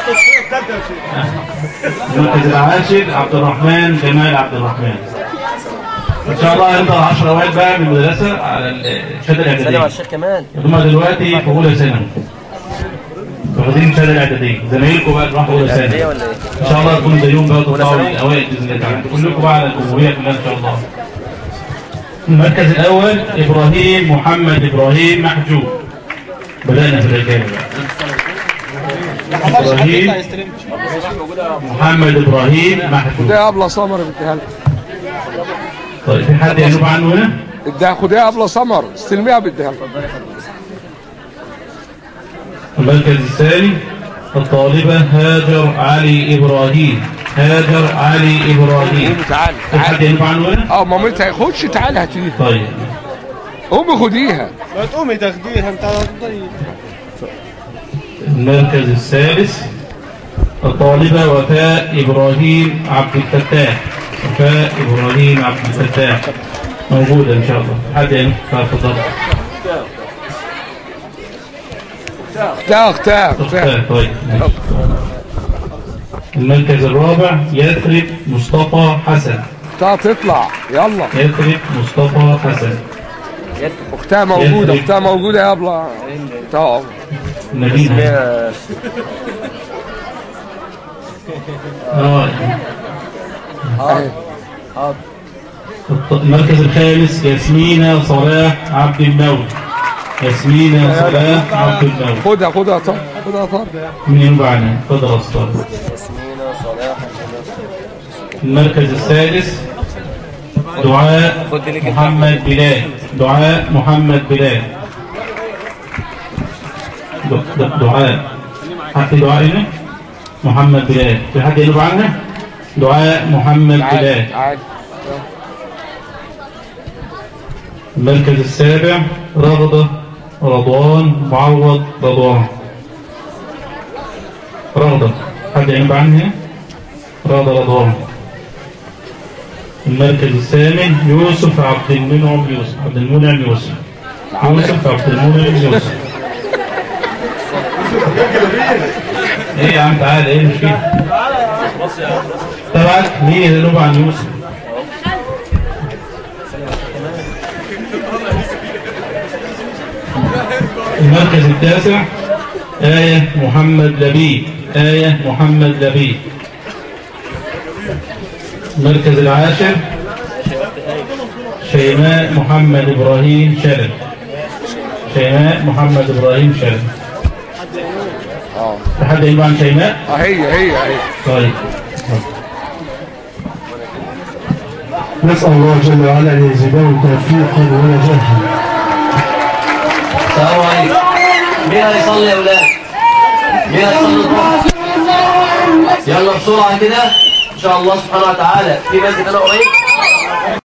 المركز العاشر عبد الرحمن جمال عبد الرحمن. ان شاء الله هنطلع عشرة اوائل بقى من المدرسه على الشهاده الاعداديه. سلام على الشيخ كمان. هم دلوقتي في اولى ثانوي. واخدين الشهاده الاعداديه. زمايلكم بقى راحوا اولى ثانوي. ان شاء الله تكونوا زيهم بقى وتطلعوا الاوائل باذن الله تعالى. كلكم بقى على الجمهوريه كلها ان شاء الله. المركز الاول ابراهيم محمد ابراهيم محجوب. بدانا في الرجاله بقى. ابراهيم محمد ابراهيم محجوب. ده ابله سمر بديها لك. طيب في حد ينوب عنه هنا؟ اديها خديها ابله سمر استلميها بديها لك. المركز الثاني الطالبة هاجر علي إبراهيم. هاجر علي إبراهيم. تعالي في حد ينوب عنه هنا؟ اه مامتها خدش تعالي هاتيها. طيب قومي خديها. ما تقومي تاخديها انت هتضيع. المركز الثالث الطالبة وفاء إبراهيم عبد الفتاح. وفاء إبراهيم عبد الفتاح موجودة إن شاء الله. حد ينوب تفضل. اختها اختها اختها. طيب المركز الرابع يثرب مصطفى حسن. اختها تطلع يلا. يثرب مصطفى حسن. اختها موجودة. اختها موجودة يا ابله. اختها نبيل. اه المركز الخامس ياسمين صلاح عبد المولى. ياسمين صلاح عبد المولى. خدها خدها طب خدها طب. من ينبع عنها اتفضل يا استاذ. ياسمين صلاح. المركز السادس دعاء محمد بلال. دعاء محمد بلال. دعاء حد دعاء هنا؟ محمد بلال. في حد ينوب عنها؟ دعاء محمد بلال. المركز السابع رغدة رضوان معوض رضوان. رغدة حد ينوب عنها؟ رغدة رضوان. المركز الثامن يوسف عبد المنعم يوسف. عبد المنعم يوسف. يوسف عبد المنعم يوسف. ايه يا عم تعالى ايه المشكلة؟ طبعا مين ينوب عن يوسف؟ المركز التاسع آية محمد لبيب. آية محمد لبيب. المركز العاشر شيماء محمد إبراهيم شلبي. شيماء محمد إبراهيم شلبي. اه حد يقول عن شيماء؟ اه هي هي هي. طيب نسأل الله جل وعلا أن يزيدهم توفيقا ونجاحا. السلام عليكم. مين هيصلي يا ولاد؟ مين هيصلي الظهر؟ يلا بسرعة كده إن شاء الله سبحانه وتعالى. في مسجد أنا قريب